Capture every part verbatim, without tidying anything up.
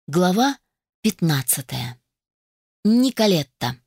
Глава пятнадцатая. Николетта.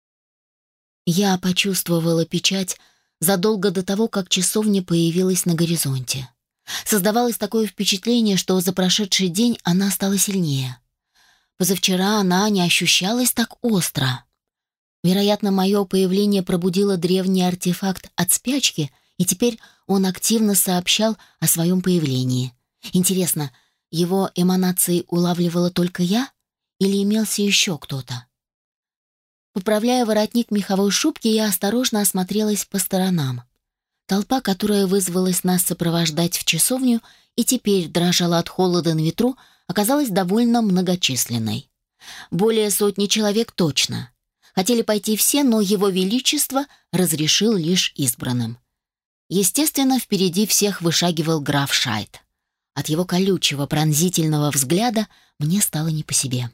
Я почувствовала печать задолго до того, как часовня появилась на горизонте. Создавалось такое впечатление, что за прошедший день она стала сильнее. Позавчера она не ощущалась так остро. Вероятно, мое появление пробудило древний артефакт от спячки, и теперь он активно сообщал о своем появлении. Интересно, его эманации улавливала только я или имелся еще кто-то? Поправляя воротник меховой шубки, я осторожно осмотрелась по сторонам. Толпа, которая вызвалась нас сопровождать в часовню и теперь дрожала от холода на ветру, оказалась довольно многочисленной. Более сотни человек точно. Хотели пойти все, но его величество разрешил лишь избранным. Естественно, впереди всех вышагивал граф Шайт. От его колючего, пронзительного взгляда мне стало не по себе.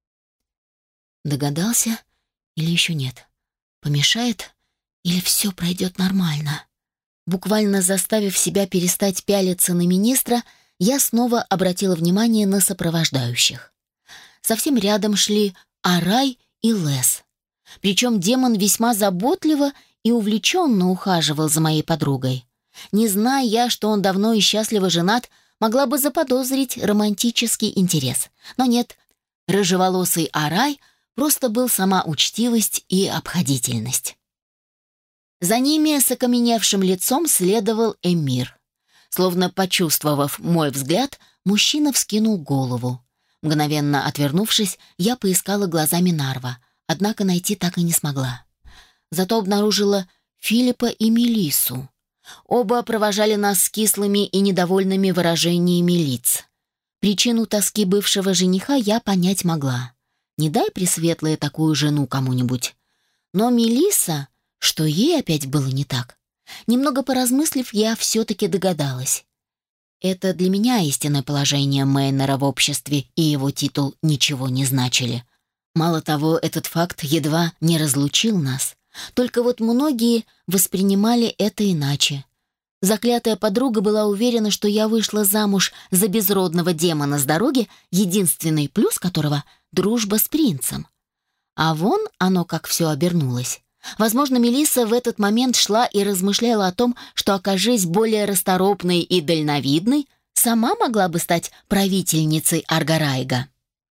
Догадался или еще нет? Помешает или все пройдет нормально? Буквально заставив себя перестать пялиться на министра, я снова обратила внимание на сопровождающих. Совсем рядом шли Арай и Лес. Причем демон весьма заботливо и увлеченно ухаживал за моей подругой. Не зная я, что он давно и счастливо женат, могла бы заподозрить романтический интерес. Но нет, рыжеволосый Арай просто был сама учтивость и обходительность. За ними с окаменевшим лицом следовал эмир. Словно почувствовав мой взгляд, мужчина вскинул голову. Мгновенно отвернувшись, я поискала глазами Нарва, однако найти так и не смогла. Зато обнаружила Филиппа и Мелиссу. Оба провожали нас с кислыми и недовольными выражениями лиц. Причину тоски бывшего жениха я понять могла. Не дай пресветлая такую жену кому-нибудь. Но Мелисса, что ей опять было не так? Немного поразмыслив, я все-таки догадалась. Это для меня истинное положение Мейнера в обществе и его титул ничего не значили. Мало того, этот факт едва не разлучил нас. Только вот многие воспринимали это иначе. Заклятая подруга была уверена, что я вышла замуж за безродного демона с дороги, единственный плюс которого — дружба с принцем. А вон оно как все обернулось. Возможно, Мелисса в этот момент шла и размышляла о том, что, окажись более расторопной и дальновидной, сама могла бы стать правительницей Аргарайга.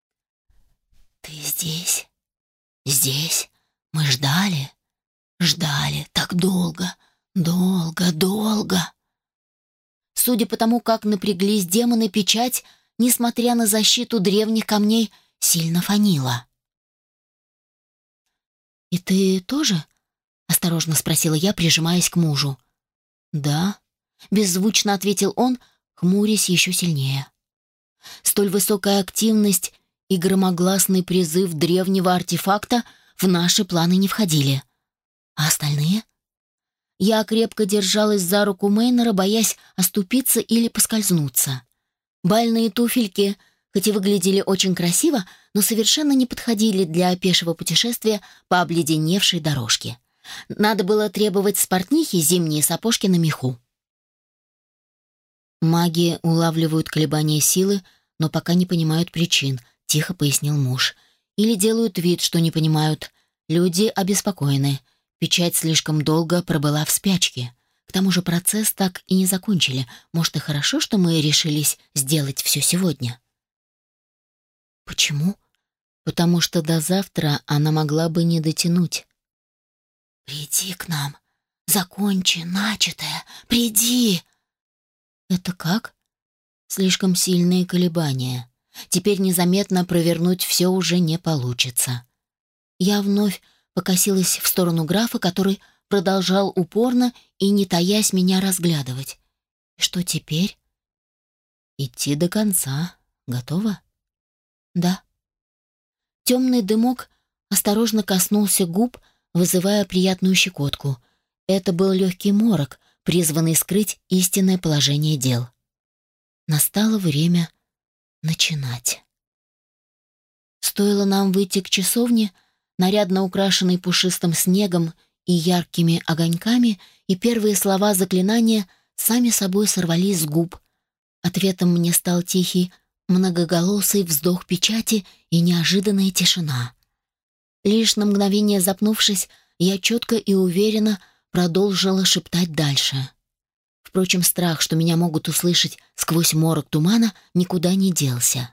«Ты здесь? Здесь? Мы ждали?» Ждали так долго, долго, долго. Судя по тому, как напряглись демоны, печать, несмотря на защиту древних камней, сильно фанила. «И ты тоже?» — осторожно спросила я, прижимаясь к мужу. «Да», — беззвучно ответил он, хмурясь еще сильнее. Столь высокая активность и громогласный призыв древнего артефакта в наши планы не входили. А остальные? Я крепко держалась за руку Мейнера, боясь оступиться или поскользнуться. Бальные туфельки, хоть и выглядели очень красиво, но совершенно не подходили для пешего путешествия по обледеневшей дорожке. Надо было требовать с портнихи зимние сапожки на меху. «Маги улавливают колебания силы, но пока не понимают причин», — тихо пояснил муж. «Или делают вид, что не понимают. Люди обеспокоены. Печать слишком долго пробыла в спячке. К тому же процесс так и не закончили. Может, и хорошо, что мы решились сделать все сегодня». «Почему?» «Потому что до завтра она могла бы не дотянуть». «Приди к нам. Закончи начатое. Приди!» «Это как?» «Слишком сильные колебания. Теперь незаметно провернуть все уже не получится». Я вновь покосилась в сторону графа, который продолжал упорно и, не таясь, меня разглядывать. «Что теперь?» «Идти до конца. Готова?» «Да». Темный дымок осторожно коснулся губ, вызывая приятную щекотку. Это был легкий морок, призванный скрыть истинное положение дел. Настало время начинать. Стоило нам выйти к часовне, нарядно украшенный пушистым снегом и яркими огоньками, и первые слова заклинания сами собой сорвались с губ. Ответом мне стал тихий Многоголосый вздох печати и неожиданная тишина. Лишь на мгновение запнувшись, я четко и уверенно продолжила шептать дальше. Впрочем, страх, что меня могут услышать сквозь морок тумана, никуда не делся.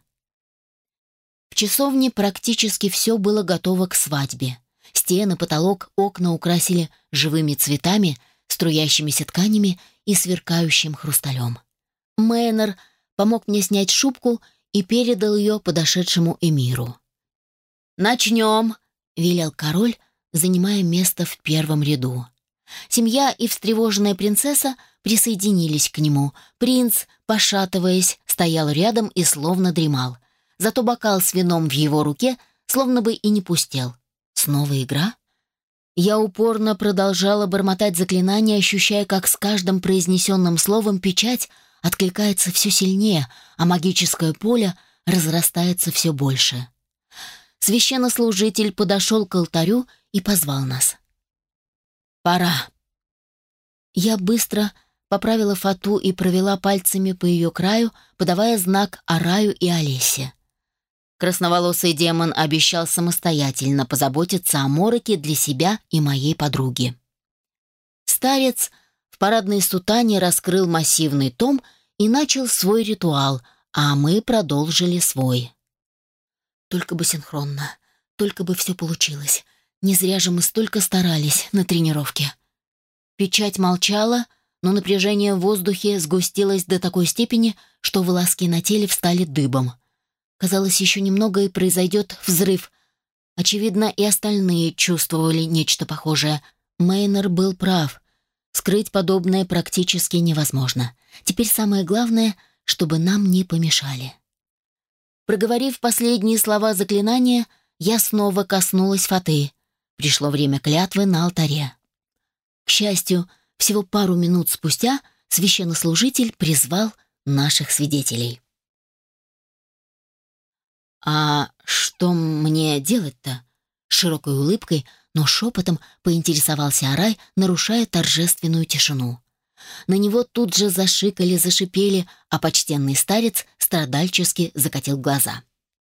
В часовне практически все было готово к свадьбе. Стены, потолок, окна украсили живыми цветами, струящимися тканями и сверкающим хрусталем. Мейнер помог мне снять шубку и передал ее подошедшему эмиру. «Начнем», — велел король, занимая место в первом ряду. Семья и встревоженная принцесса присоединились к нему. Принц, пошатываясь, стоял рядом и словно дремал. Зато бокал с вином в его руке словно бы и не пустел. Снова игра? Я упорно продолжала бормотать заклинания, ощущая, как с каждым произнесенным словом печать откликается все сильнее, а магическое поле разрастается все больше. Священнослужитель подошел к алтарю и позвал нас. «Пора». Я быстро поправила фату и провела пальцами по ее краю, подавая знак Араю и Олесе. Красноволосый демон обещал самостоятельно позаботиться о мороке для себя и моей подруги. Старец в парадной сутане раскрыл массивный том и начал свой ритуал, а мы продолжили свой. Только бы синхронно, только бы все получилось. Не зря же мы столько старались на тренировке. Печать молчала, но напряжение в воздухе сгустилось до такой степени, что волоски на теле встали дыбом. Казалось, еще немного и произойдет взрыв. Очевидно, и остальные чувствовали нечто похожее. Мейнер был прав. Скрыть подобное практически невозможно. Теперь самое главное, чтобы нам не помешали. Проговорив последние слова заклинания, я снова коснулась фаты. Пришло время клятвы на алтаре. К счастью, всего пару минут спустя священнослужитель призвал наших свидетелей. «А что мне делать-то?» Широкой улыбкой, но шепотом поинтересовался Арай, нарушая торжественную тишину. На него тут же зашикали, зашипели, а почтенный старец страдальчески закатил глаза.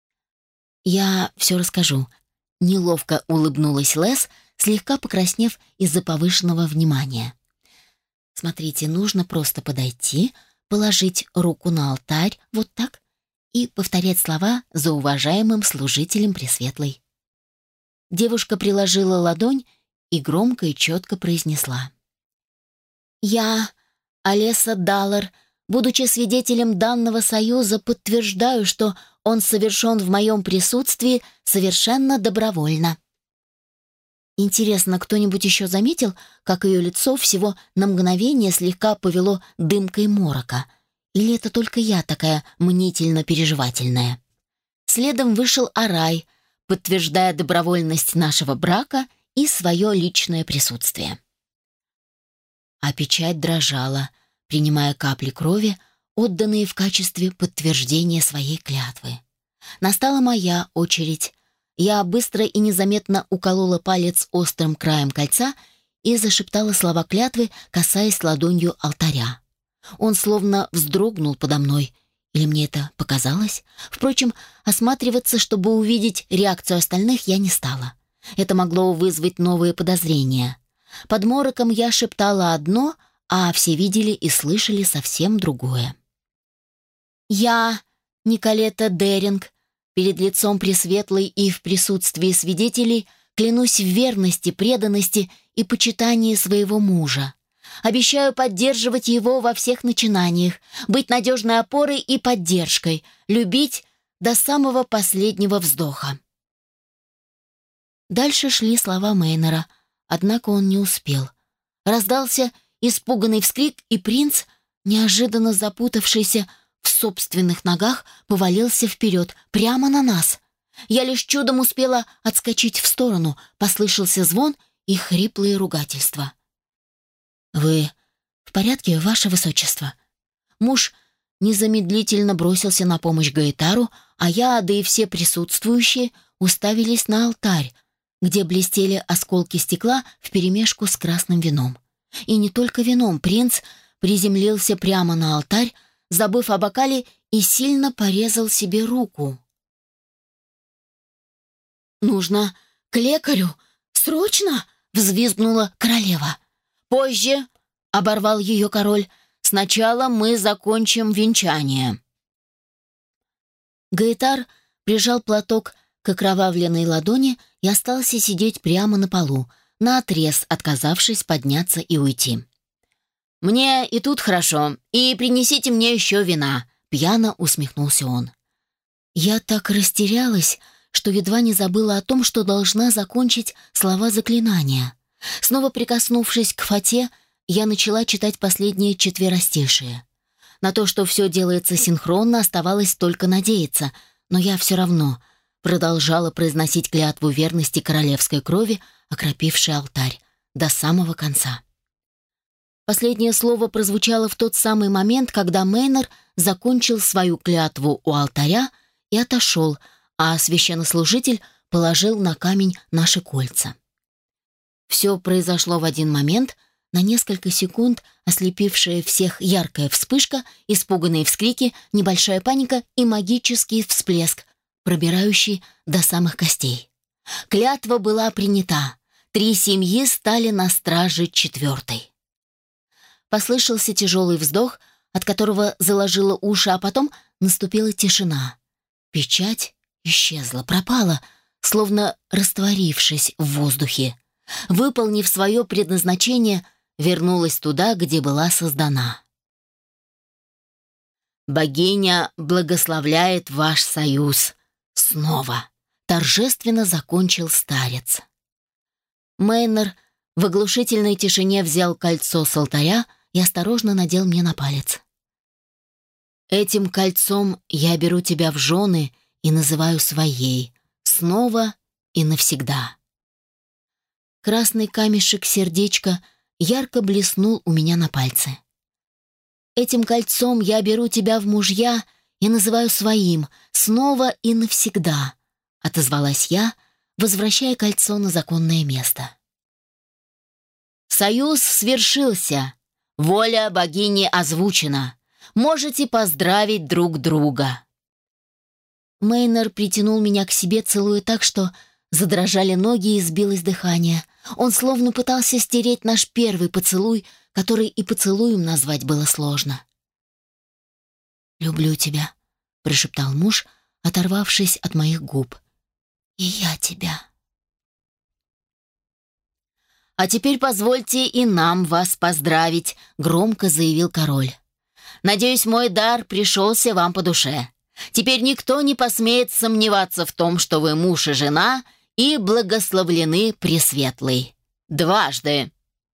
«Я все расскажу», — неловко улыбнулась Лес, слегка покраснев из-за повышенного внимания. «Смотрите, нужно просто подойти, положить руку на алтарь, вот так, и повторять слова за уважаемым служителем Пресветлой». Девушка приложила ладонь и громко и четко произнесла: «Я, Олеса Даллар, будучи свидетелем данного союза, подтверждаю, что он совершен в моем присутствии совершенно добровольно». Интересно, кто-нибудь еще заметил, как ее лицо всего на мгновение слегка повело дымкой морока? Или это только я такая мнительно-переживательная? Следом вышел Арай, подтверждая добровольность нашего брака и свое личное присутствие. А печать дрожала, принимая капли крови, отданные в качестве подтверждения своей клятвы. Настала моя очередь. Я быстро и незаметно уколола палец острым краем кольца и зашептала слова клятвы, касаясь ладонью алтаря. Он словно вздрогнул подо мной, или мне это показалось? Впрочем, осматриваться, чтобы увидеть реакцию остальных, я не стала. Это могло вызвать новые подозрения. Под мороком я шептала одно, а все видели и слышали совсем другое. «Я, Николета Деринг, перед лицом Пресветлой и в присутствии свидетелей клянусь в верности, преданности и почитании своего мужа. Обещаю поддерживать его во всех начинаниях, быть надежной опорой и поддержкой, любить до самого последнего вздоха». Дальше шли слова Мейнера, однако он не успел. Раздался испуганный вскрик, и принц, неожиданно запутавшийся в собственных ногах, повалился вперед, прямо на нас. Я лишь чудом успела отскочить в сторону, послышался звон и хриплые ругательства. «Вы в порядке, ваше высочество?» Муж незамедлительно бросился на помощь Гаэтару, а я, да и все присутствующие, уставились на алтарь, где блестели осколки стекла вперемешку с красным вином. И не только вином, принц приземлился прямо на алтарь, забыв о бокале и сильно порезал себе руку. «Нужно к лекарю! Срочно!» — взвизгнула королева. «Позже!» — оборвал ее король. «Сначала мы закончим венчание». Гаэтар прижал платок к окровавленной ладони и остался сидеть прямо на полу, наотрез отказавшись подняться и уйти. «Мне и тут хорошо, и принесите мне еще вина», — пьяно усмехнулся он. Я так растерялась, что едва не забыла о том, что должна закончить слова заклинания. Снова прикоснувшись к фате, я начала читать последнее четверостишие. На то, что все делается синхронно, оставалось только надеяться, но я все равно продолжала произносить клятву верности королевской крови, окропившей алтарь, до самого конца. Последнее слово прозвучало в тот самый момент, когда Мейнер закончил свою клятву у алтаря и отошел, а священнослужитель положил на камень наши кольца. Все произошло в один момент, на несколько секунд ослепившая всех яркая вспышка, испуганные вскрики, небольшая паника и магический всплеск, пробирающий до самых костей. Клятва была принята. Три семьи стали на страже четвертой. Послышался тяжелый вздох, от которого заложило уши, а потом наступила тишина. Печать исчезла, пропала, словно растворившись в воздухе. Выполнив свое предназначение, вернулась туда, где была создана. «Богиня благословляет ваш союз. Снова!» — торжественно закончил старец. Мейнер в оглушительной тишине взял кольцо с алтаря и осторожно надел мне на палец. «Этим кольцом я беру тебя в жены и называю своей, снова и навсегда». Красный камешек сердечка ярко блеснул у меня на пальце. «Этим кольцом я беру тебя в мужья и называю своим, снова и навсегда», — отозвалась я, возвращая кольцо на законное место. «Союз свершился. Воля богини озвучена. Можете поздравить друг друга». Мейнер притянул меня к себе, целуя так, что задрожали ноги и сбилось дыхание. Он словно пытался стереть наш первый поцелуй, который и поцелуем назвать было сложно. «Люблю тебя», — прошептал муж, оторвавшись от моих губ. «И я тебя». «А теперь позвольте и нам вас поздравить», — громко заявил король. «Надеюсь, мой дар пришелся вам по душе. Теперь никто не посмеет сомневаться в том, что вы муж и жена и благословлены Пресветлой. Дважды».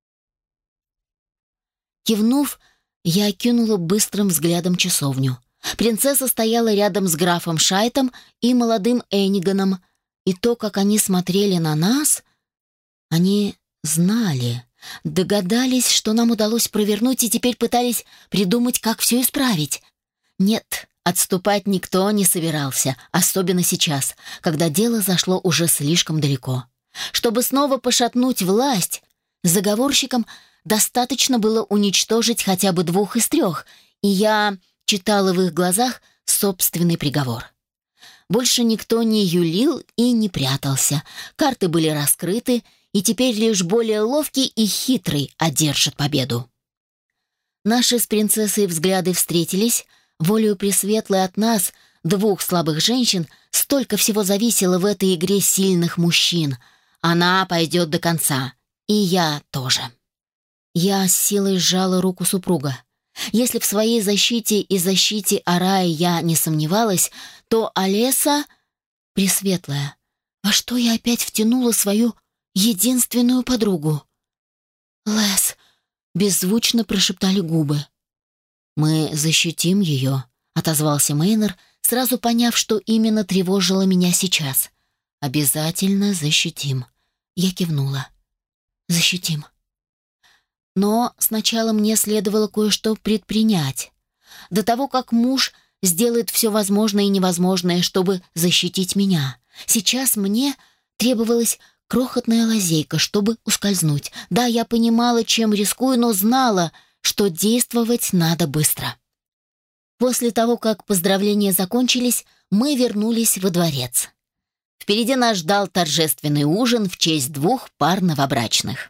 Кивнув, я окинула быстрым взглядом часовню. Принцесса стояла рядом с графом Шайтом и молодым Эниганом, и то, как они смотрели на нас, они знали, догадались, что нам удалось провернуть, и теперь пытались придумать, как все исправить. Нет, отступать никто не собирался, особенно сейчас, когда дело зашло уже слишком далеко. Чтобы снова пошатнуть власть, заговорщикам достаточно было уничтожить хотя бы двух из трех, и я читала в их глазах собственный приговор. Больше никто не юлил и не прятался. Карты были раскрыты, и теперь лишь более ловкий и хитрый одержит победу. Наши с принцессой взгляды встретились. Волею Пресветлой от нас, двух слабых женщин, столько всего зависело в этой игре сильных мужчин. Она пойдет до конца. И я тоже. Я с силой сжала руку супруга. Если в своей защите и защите Араи я не сомневалась, то Олеса Пресветлая. Во что я опять втянула свою единственную подругу? «Лес», — беззвучно прошептали губы. «Мы защитим ее», — отозвался Мейнер, сразу поняв, что именно тревожило меня сейчас. «Обязательно защитим». Я кивнула. «Защитим». Но сначала мне следовало кое-что предпринять. До того, как муж сделает все возможное и невозможное, чтобы защитить меня. Сейчас мне требовалась крохотная лазейка, чтобы ускользнуть. Да, я понимала, чем рискую, но знала, что действовать надо быстро. После того, как поздравления закончились, мы вернулись во дворец. Впереди нас ждал торжественный ужин в честь двух пар новобрачных.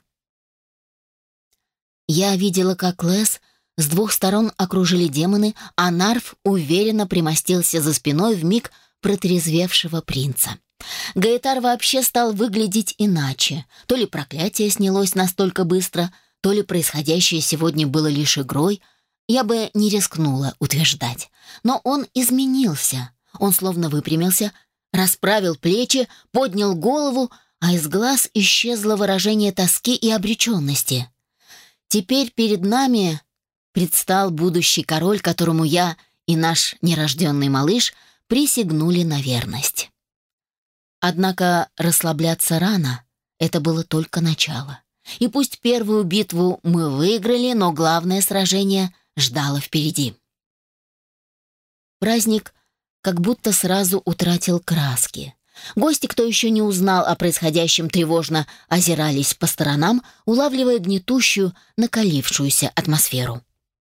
Я видела, как Лес с двух сторон окружили демоны, а Нарф уверенно примостился за спиной вмиг протрезвевшего принца. Гаэтар вообще стал выглядеть иначе. То ли проклятие снялось настолько быстро, то ли происходящее сегодня было лишь игрой. Я бы не рискнула утверждать. Но он изменился. Он словно выпрямился, расправил плечи, поднял голову, а из глаз исчезло выражение тоски и обреченности. Теперь перед нами предстал будущий король, которому я и наш нерожденный малыш присягнули на верность. Однако расслабляться рано — это было только начало. И пусть первую битву мы выиграли, но главное сражение ждало впереди. Праздник как будто сразу утратил краски. Гости, кто еще не узнал о происходящем, тревожно озирались по сторонам, улавливая гнетущую, накалившуюся атмосферу.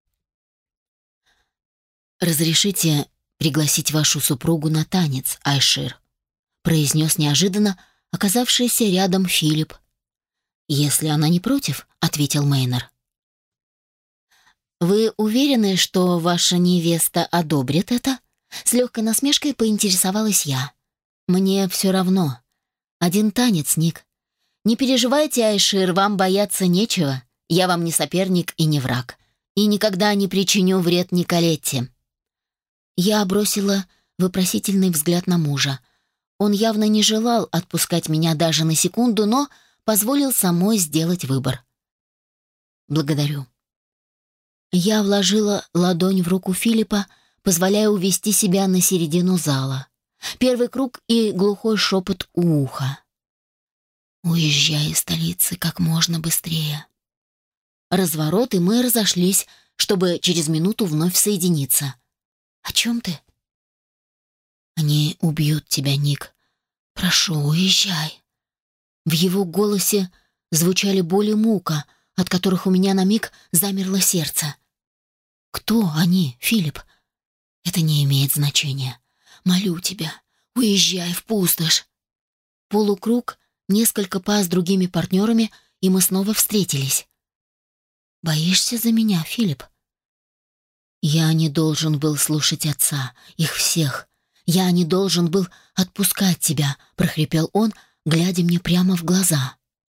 «Разрешите пригласить вашу супругу на танец, Айшир», произнес неожиданно оказавшийся рядом Филипп. «Если она не против», — ответил Мейнер. «Вы уверены, что ваша невеста одобрит это?» С легкой насмешкой поинтересовалась я. «Мне все равно. Один танец, Ник. Не переживайте, Айшир, вам бояться нечего. Я вам не соперник и не враг. И никогда не причиню вред Николетте». Я бросила вопросительный взгляд на мужа. Он явно не желал отпускать меня даже на секунду, но позволил самой сделать выбор. «Благодарю». Я вложила ладонь в руку Филиппа, позволяя увести себя на середину зала. Первый круг и глухой шепот у уха. «Уезжай из столицы как можно быстрее». Разворот, и мы разошлись, чтобы через минуту вновь соединиться. «О чем ты?» «Они убьют тебя, Ник. Прошу, уезжай». В его голосе звучали боль и мука, от которых у меня на миг замерло сердце. «Кто они, Филипп?» «Это не имеет значения. Молю тебя, уезжай в пустошь». Полукруг, несколько пар с другими партнерами, и мы снова встретились. «Боишься за меня, Филипп?» «Я не должен был слушать отца, их всех. Я не должен был отпускать тебя», — прохрипел он, глядя мне прямо в глаза.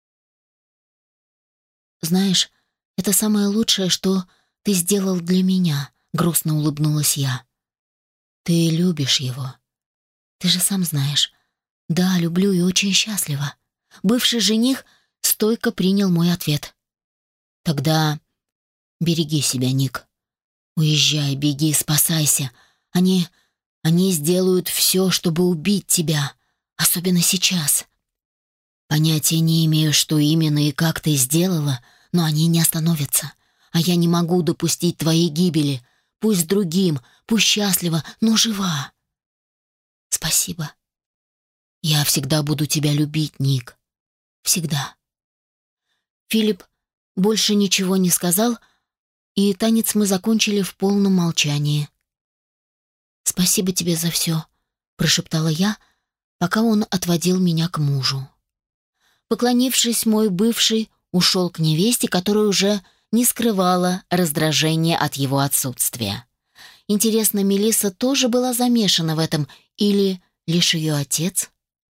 «Знаешь, это самое лучшее, что ты сделал для меня», — грустно улыбнулась я. «Ты любишь его. Ты же сам знаешь. Да, люблю и очень счастлива». Бывший жених стойко принял мой ответ. «Тогда береги себя, Ник. Уезжай, беги, спасайся. Они... они сделают все, чтобы убить тебя. Особенно сейчас. Понятия не имею, что именно и как ты сделала, но они не остановятся. А я не могу допустить твоей гибели. Пусть другим, пусть счастлива, но жива. Спасибо. Я всегда буду тебя любить, Ник. Всегда». Филипп больше ничего не сказал, и танец мы закончили в полном молчании. «Спасибо тебе за все», — прошептала я, пока он отводил меня к мужу. Поклонившись, мой бывший ушел к невесте, которая уже не скрывала раздражения от его отсутствия. Интересно, Мелисса тоже была замешана в этом, или лишь ее отец?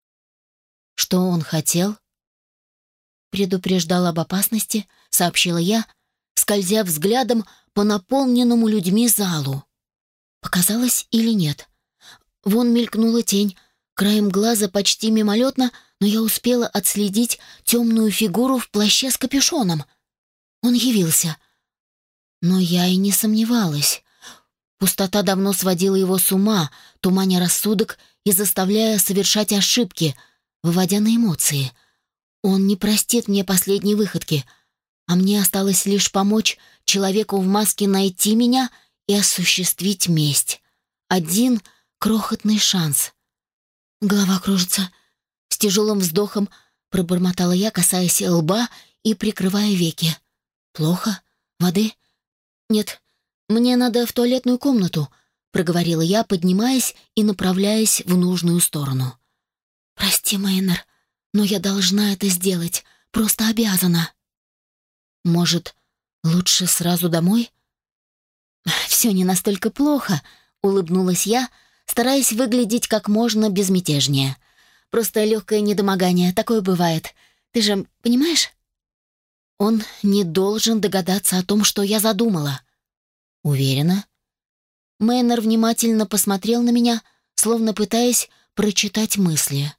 Что он хотел? Предупреждал об опасности, сообщила я, скользя взглядом по наполненному людьми залу. Показалось или нет? Вон мелькнула тень, краем глаза почти мимолетно, но я успела отследить темную фигуру в плаще с капюшоном. Он явился. Но я и не сомневалась. Пустота давно сводила его с ума, туманя рассудок и заставляя совершать ошибки, выводя на эмоции. Он не простит мне последней выходки, а мне осталось лишь помочь человеку в маске найти меня и осуществить месть. Один крохотный шанс. Голова кружится. С тяжелым вздохом пробормотала я, касаясь лба и прикрывая веки. «Плохо? Воды? Нет, мне надо в туалетную комнату», проговорила я, поднимаясь и направляясь в нужную сторону. «Прости, Мейнер, но я должна это сделать, просто обязана». «Может, лучше сразу домой?» «Все не настолько плохо», — улыбнулась я, стараясь выглядеть как можно безмятежнее. «Просто легкое недомогание, такое бывает. Ты же понимаешь?» Он не должен догадаться о том, что я задумала. «Уверена?» Мейнер внимательно посмотрел на меня, словно пытаясь прочитать мысли.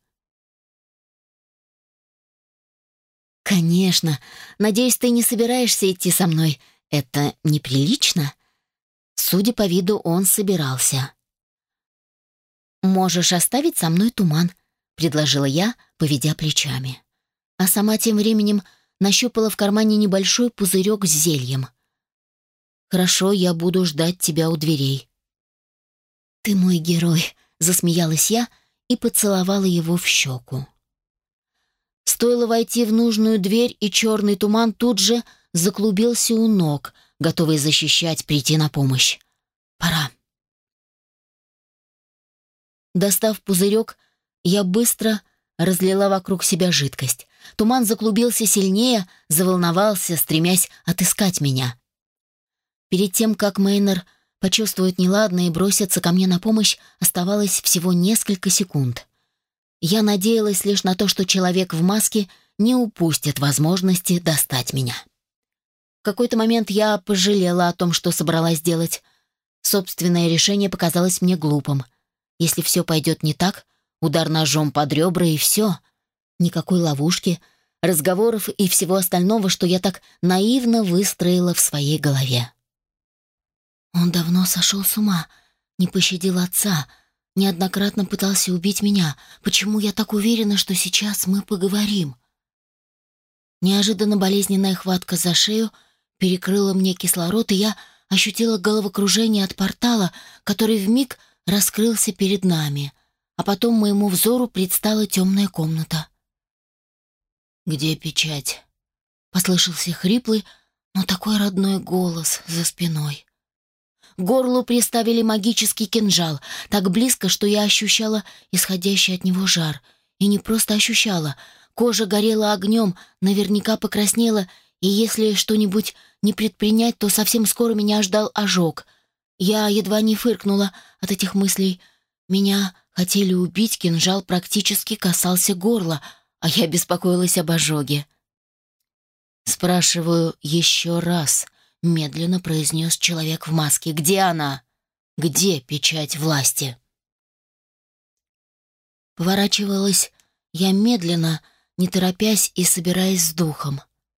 «Конечно. Надеюсь, ты не собираешься идти со мной. Это неприлично?» Судя по виду, он собирался. «Можешь оставить со мной туман», — предложила я, поведя плечами. А сама тем временем нащупала в кармане небольшой пузырек с зельем. «Хорошо, я буду ждать тебя у дверей». «Ты мой герой», — засмеялась я и поцеловала его в щеку. Стоило войти в нужную дверь, и черный туман тут же заклубился у ног, готовый защищать, прийти на помощь. «Пора». Достав пузырек, я быстро разлила вокруг себя жидкость. Туман заклубился сильнее, заволновался, стремясь отыскать меня. Перед тем, как Мейнер почувствует неладное и бросится ко мне на помощь, оставалось всего несколько секунд. Я надеялась лишь на то, что человек в маске не упустит возможности достать меня. В какой-то момент я пожалела о том, что собралась делать. Собственное решение показалось мне глупым. Если все пойдет не так, удар ножом под ребра и все. Никакой ловушки, разговоров и всего остального, что я так наивно выстроила в своей голове. Он давно сошел с ума, не пощадил отца, неоднократно пытался убить меня. Почему я так уверена, что сейчас мы поговорим? Неожиданно болезненная хватка за шею перекрыла мне кислород, и я ощутила головокружение от портала, который вмиг раскрылся перед нами, а потом моему взору предстала темная комната. «Где печать?» — послышался хриплый, но такой родной голос за спиной. К горлу приставили магический кинжал, так близко, что я ощущала исходящий от него жар. И не просто ощущала. Кожа горела огнем, наверняка покраснела, и если что-нибудь не предпринять, то совсем скоро меня ждал ожог. Я едва не фыркнула от этих мыслей. Меня хотели убить, кинжал практически касался горла, а я беспокоилась об ожоге. «Спрашиваю еще раз», — медленно произнес человек в маске. «Где она? Где печать власти?» Поворачивалась я медленно, не торопясь и собираясь с духом.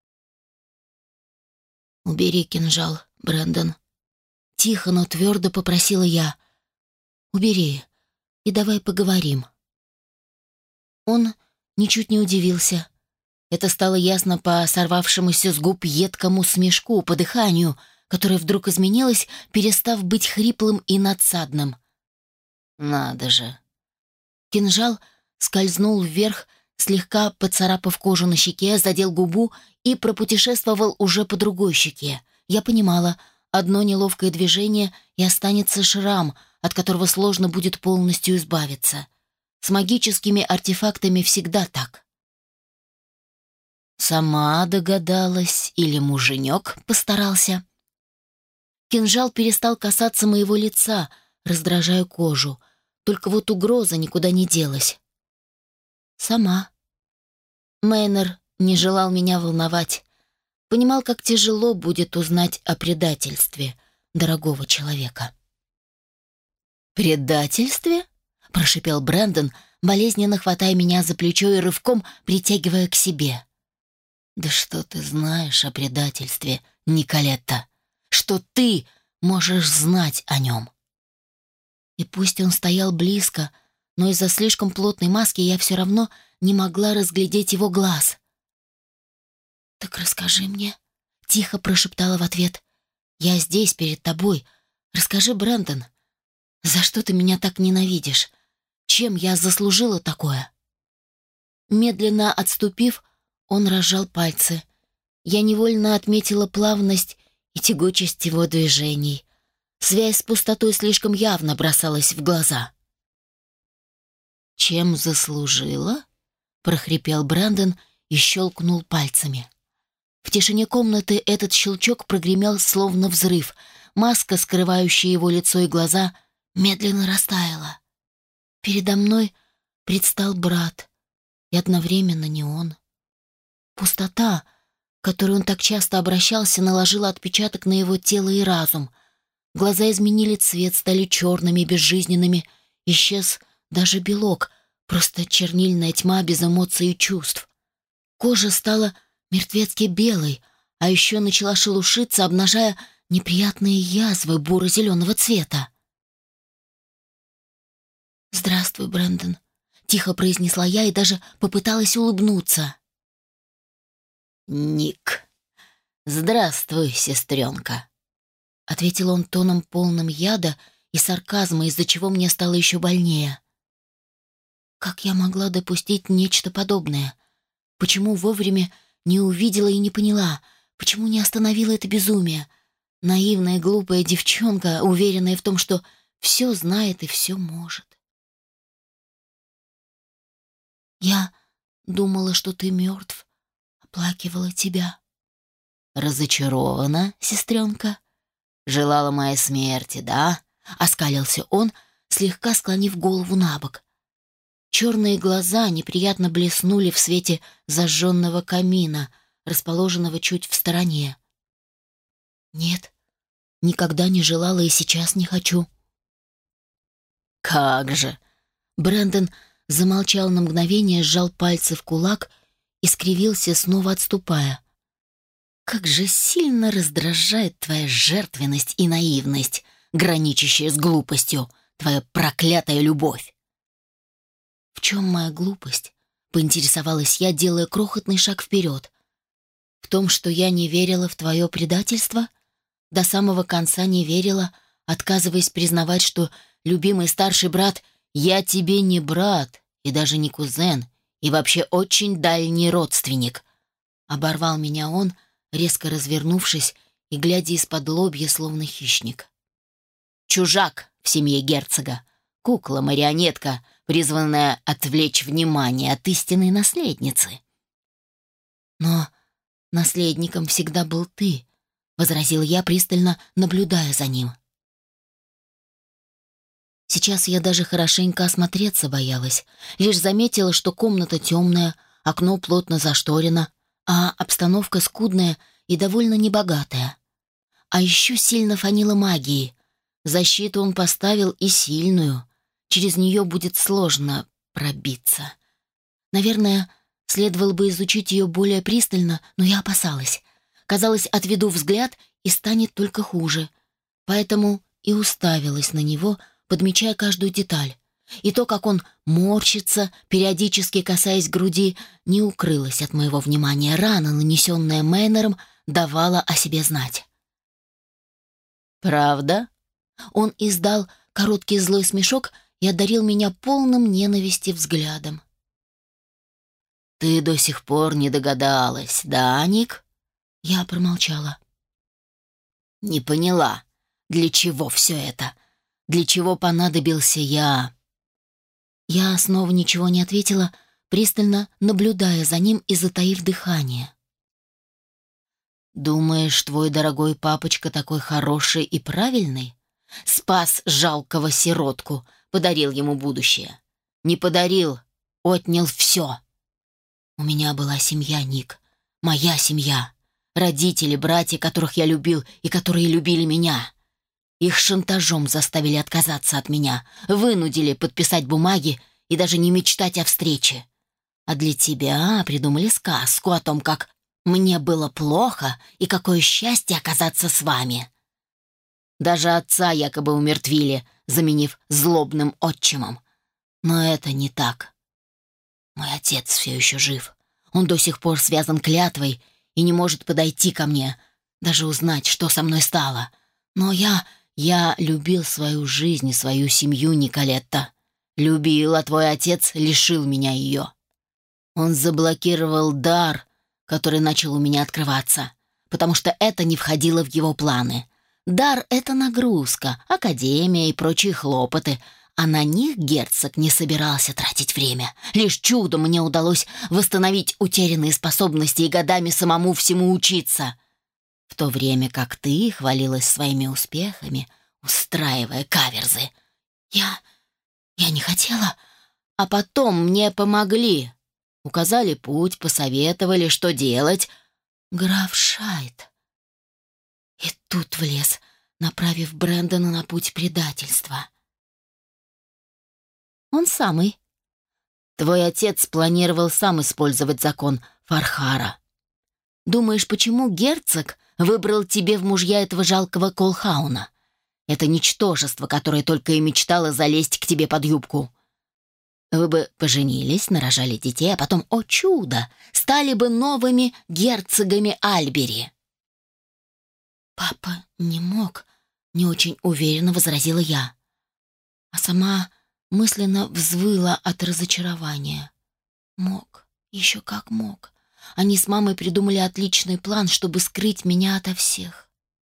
«Убери кинжал, Брэндон». Тихо, но твердо попросила я. «Убери, и давай поговорим». Он ничуть не удивился. Это стало ясно по сорвавшемуся с губ едкому смешку, по дыханию, которое вдруг изменилось, перестав быть хриплым и надсадным. «Надо же!» Кинжал скользнул вверх, слегка поцарапав кожу на щеке, задел губу и пропутешествовал уже по другой щеке. Я понимала, одно неловкое движение и останется шрам, от которого сложно будет полностью избавиться. С магическими артефактами всегда так. Сама догадалась или муженек постарался? Кинжал перестал касаться моего лица, раздражая кожу. Только вот угроза никуда не делась. Сама. Мейнер не желал меня волновать. Понимал, как тяжело будет узнать о предательстве дорогого человека. «Предательстве?» — прошипел Брэндон, болезненно хватая меня за плечо и рывком притягивая к себе. «Да что ты знаешь о предательстве, Николетта? Что ты можешь знать о нем?» И пусть он стоял близко, но из-за слишком плотной маски я все равно не могла разглядеть его глаз. «Так расскажи мне», — тихо прошептала в ответ. «Я здесь, перед тобой. Расскажи, Брэндон, за что ты меня так ненавидишь? Чем я заслужила такое?» Медленно отступив, он разжал пальцы. Я невольно отметила плавность и тягучесть его движений. Связь с пустотой слишком явно бросалась в глаза. «Чем заслужила?» — прохрипел Брэндон и щелкнул пальцами. В тишине комнаты этот щелчок прогремел словно взрыв. Маска, скрывающая его лицо и глаза, медленно растаяла. Передо мной предстал брат, и одновременно не он. Пустота, к которой он так часто обращался, наложила отпечаток на его тело и разум. Глаза изменили цвет, стали черными, безжизненными. Исчез даже белок, просто чернильная тьма без эмоций и чувств. Кожа стала мертвецки белой, а еще начала шелушиться, обнажая неприятные язвы буро-зеленого цвета. «Здравствуй, Брэндон», — тихо произнесла я и даже попыталась улыбнуться. «Ник, здравствуй, сестренка», — ответил он тоном полным яда и сарказма, из-за чего мне стало еще больнее. Как я могла допустить нечто подобное? Почему вовремя не увидела и не поняла? Почему не остановила это безумие? Наивная, глупая девчонка, уверенная в том, что все знает и все может. Я думала, что ты мертв, оплакивала тебя. «Разочарована, сестренка? Желала моей смерти, да?» — оскалился он, слегка склонив голову на бок. Черные глаза неприятно блеснули в свете зажженного камина, расположенного чуть в стороне. «Нет, никогда не желала и сейчас не хочу». «Как же!» Брэндон замолчал на мгновение, сжал пальцы в кулак и скривился, снова отступая. «Как же сильно раздражает твоя жертвенность и наивность, граничащая с глупостью, твоя проклятая любовь!» «В чем моя глупость?» — поинтересовалась я, делая крохотный шаг вперед. «В том, что я не верила в твое предательство? До самого конца не верила, отказываясь признавать, что любимый старший брат... Я тебе не брат и даже не кузен, и вообще очень дальний родственник», — оборвал меня он, резко развернувшись и глядя из-под лобья, словно хищник. «Чужак в семье герцога, кукла-марионетка, призванная отвлечь внимание от истинной наследницы». «Но наследником всегда был ты», — возразил я, пристально наблюдая за ним. Сейчас я даже хорошенько осмотреться боялась, лишь заметила, что комната темная, окно плотно зашторено, а обстановка скудная и довольно небогатая. А еще сильно фанило магией. Защиту он поставил и сильную. Через нее будет сложно пробиться. Наверное, следовало бы изучить ее более пристально, но я опасалась. Казалось, отведу взгляд, и станет только хуже. Поэтому и уставилась на него, подмечая каждую деталь. И то, как он морщится, периодически касаясь груди, не укрылось от моего внимания. Рана, нанесенная Мейнером, давала о себе знать. «Правда?» Он издал короткий злой смешок и одарил меня полным ненависти взглядом. «Ты до сих пор не догадалась, да, Ник?» Я промолчала. «Не поняла, для чего все это? Для чего понадобился я?» Я снова ничего не ответила, пристально наблюдая за ним и затаив дыхание. «Думаешь, твой дорогой папочка такой хороший и правильный? Спас жалкого сиротку, подарил ему будущее. Не подарил, отнял все. У меня была семья, Ник, моя семья, родители, братья, которых я любил и которые любили меня. Их шантажом заставили отказаться от меня, вынудили подписать бумаги и даже не мечтать о встрече. А для тебя придумали сказку о том, как мне было плохо и какое счастье оказаться с вами. Даже отца якобы умертвили, заменив злобным отчимом. Но это не так. Мой отец все еще жив. Он до сих пор связан клятвой и не может подойти ко мне, даже узнать, что со мной стало. Но я... Я любил свою жизнь и свою семью, Николетта. Любил, а твой отец лишил меня ее. Он заблокировал дар, который начал у меня открываться, потому что это не входило в его планы. Дар — это нагрузка, академия и прочие хлопоты, а на них герцог не собирался тратить время. Лишь чудом мне удалось восстановить утерянные способности и годами самому всему учиться. В то время как ты хвалилась своими успехами, устраивая каверзы. Я... я не хотела, а потом мне помогли. Указали путь, посоветовали, что делать. Граф Шайд. И тут влез, направив Брэндона на путь предательства. Он самый. Твой отец планировал сам использовать закон Фархара. Думаешь, почему герцог выбрал тебе в мужья этого жалкого Колхауна? Это ничтожество, которое только и мечтало залезть к тебе под юбку. Вы бы поженились, нарожали детей, а потом, о чудо, стали бы новыми герцогами Альбери. «Папа не мог», — не очень уверенно возразила я, а сама мысленно взвыла от разочарования. Мог, еще как мог. Они с мамой придумали отличный план, чтобы скрыть меня ото всех.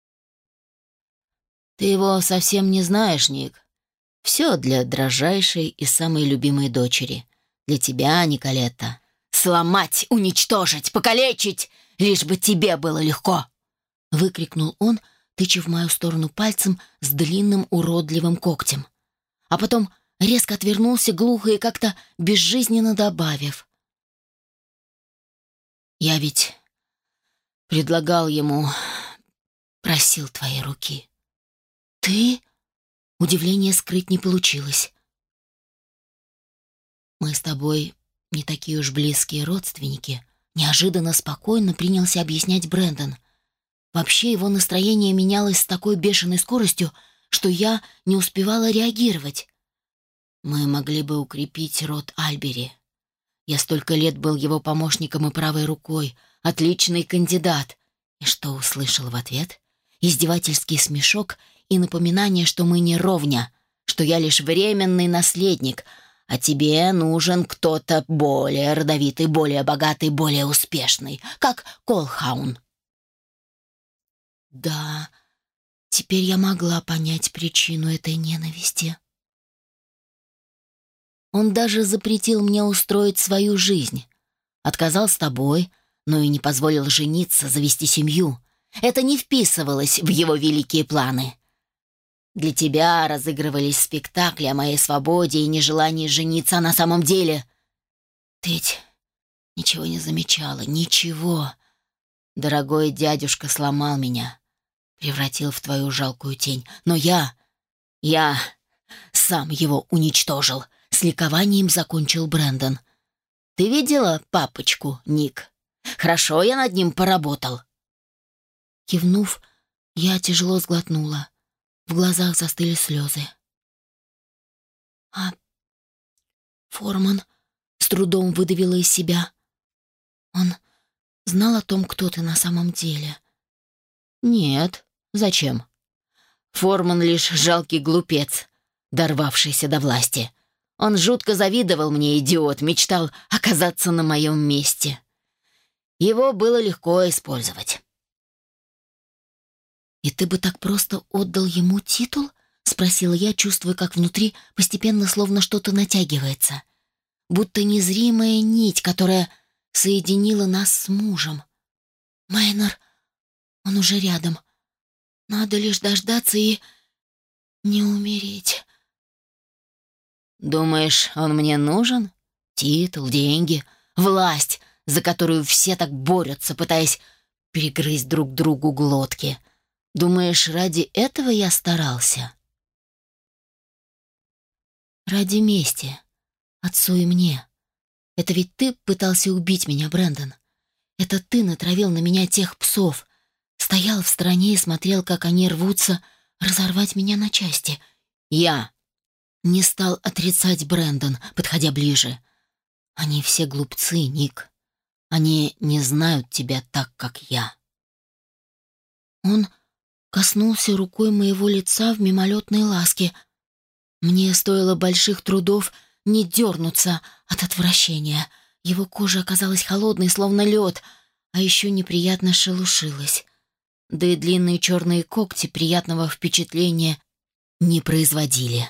«Ты его совсем не знаешь, Ник. Все для дрожайшей и самой любимой дочери. Для тебя, Николетта. Сломать, уничтожить, покалечить, лишь бы тебе было легко!» Выкрикнул он, тыча в мою сторону пальцем с длинным уродливым когтем. А потом резко отвернулся, глухо и как-то безжизненно добавив: «Я ведь предлагал ему, просил твоей руки». «Ты?» Удивление скрыть не получилось. «Мы с тобой не такие уж близкие родственники», — неожиданно спокойно принялся объяснять Брэндон. Вообще его настроение менялось с такой бешеной скоростью, что я не успевала реагировать. «Мы могли бы укрепить род Альбери. Я столько лет был его помощником и правой рукой, отличный кандидат». И что услышал в ответ? Издевательский смешок и напоминание, что мы не ровня, что я лишь временный наследник, а тебе нужен кто-то более родовитый, более богатый, более успешный, как Колхаун. Да, теперь я могла понять причину этой ненависти. Он даже запретил мне устроить свою жизнь. Отказал с тобой, но и не позволил жениться, завести семью. Это не вписывалось в его великие планы. Для тебя разыгрывались спектакли о моей свободе и нежелании жениться, а на самом деле... Ты ведь ничего не замечала, ничего. Дорогой дядюшка сломал меня, превратил в твою жалкую тень. Но я... я сам его уничтожил. С ликованием закончил Брэндон. Ты видела папочку, Ник? Хорошо я над ним поработал. Кивнув, я тяжело сглотнула. В глазах застыли слезы. «А Форман?» — с трудом выдавила из себя. «Он знал о том, кто ты на самом деле?» «Нет. Зачем? Форман лишь жалкий глупец, дорвавшийся до власти. Он жутко завидовал мне, идиот, мечтал оказаться на моем месте. Его было легко использовать». «И ты бы так просто отдал ему титул?» — спросила я, чувствуя, как внутри постепенно словно что-то натягивается. Будто незримая нить, которая соединила нас с мужем. «Майнер, он уже рядом. Надо лишь дождаться и не умереть». «Думаешь, он мне нужен? Титул, деньги, власть, за которую все так борются, пытаясь перегрызть друг другу глотки. Думаешь, ради этого я старался?» «Ради мести. Отцу и мне. Это ведь ты пытался убить меня, Брэндон. Это ты натравил на меня тех псов. Стоял в стороне и смотрел, как они рвутся разорвать меня на части. Я...» Не стал отрицать Брэндон, подходя ближе. «Они все глупцы, Ник. Они не знают тебя так, как я». Он коснулся рукой моего лица в мимолетной ласке. Мне стоило больших трудов не дернуться от отвращения. Его кожа оказалась холодной, словно лед, а еще неприятно шелушилась. да и длинные черные когти приятного впечатления не производили.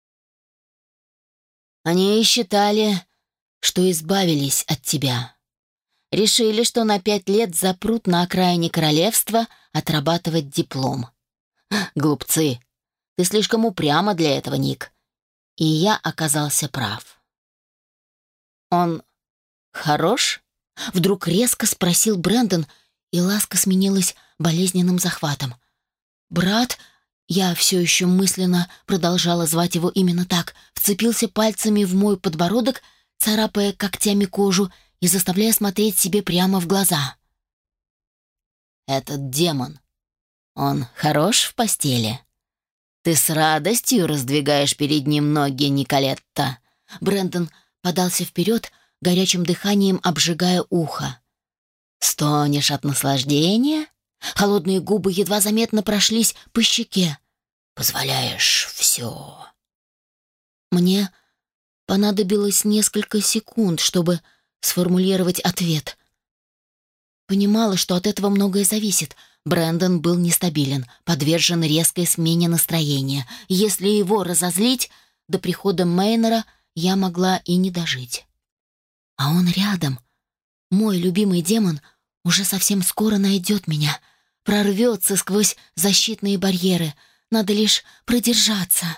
Они считали, что избавились от тебя. Решили, что на пять лет запрут на окраине королевства отрабатывать диплом. Глупцы, ты слишком упряма для этого, Ник. И я оказался прав. Он хорош? Вдруг резко спросил Брэндон, и ласка сменилась болезненным захватом. Брат, я все еще мысленно продолжала звать его именно так, вцепился пальцами в мой подбородок, царапая когтями кожу и заставляя смотреть себе прямо в глаза. «Этот демон, он хорош в постели? Ты с радостью раздвигаешь перед ним ноги, Николетта?» Брэндон подался вперед, горячим дыханием обжигая ухо. «Стонешь от наслаждения?» Холодные губы едва заметно прошлись по щеке. «Позволяешь все». Мне понадобилось несколько секунд, чтобы сформулировать ответ. Понимала, что от этого многое зависит. Брэндон был нестабилен, подвержен резкой смене настроения. Если его разозлить, до прихода Мейнера я могла и не дожить. А он рядом. Мой любимый демон уже совсем скоро найдет меня, прорвется сквозь защитные барьеры. Надо лишь продержаться.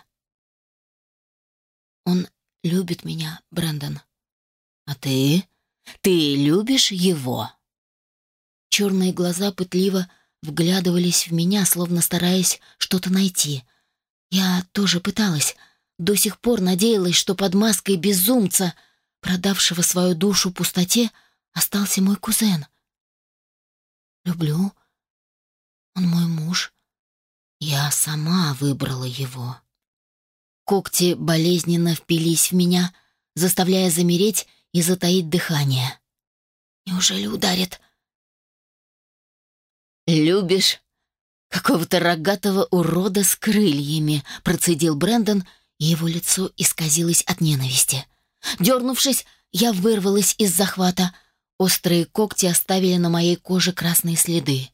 Он любит меня, Брэндон. А ты? Ты любишь его? Черные глаза пытливо вглядывались в меня, словно стараясь что-то найти. Я тоже пыталась. До сих пор надеялась, что под маской безумца, продавшего свою душу пустоте, остался мой кузен. Люблю. Он мой муж. Я сама выбрала его. Когти болезненно впились в меня, заставляя замереть и затаить дыхание. Неужели ударит? «Любишь какого-то рогатого урода с крыльями», — процедил Брэндон, и его лицо исказилось от ненависти. Дернувшись, я вырвалась из захвата. Острые когти оставили на моей коже красные следы.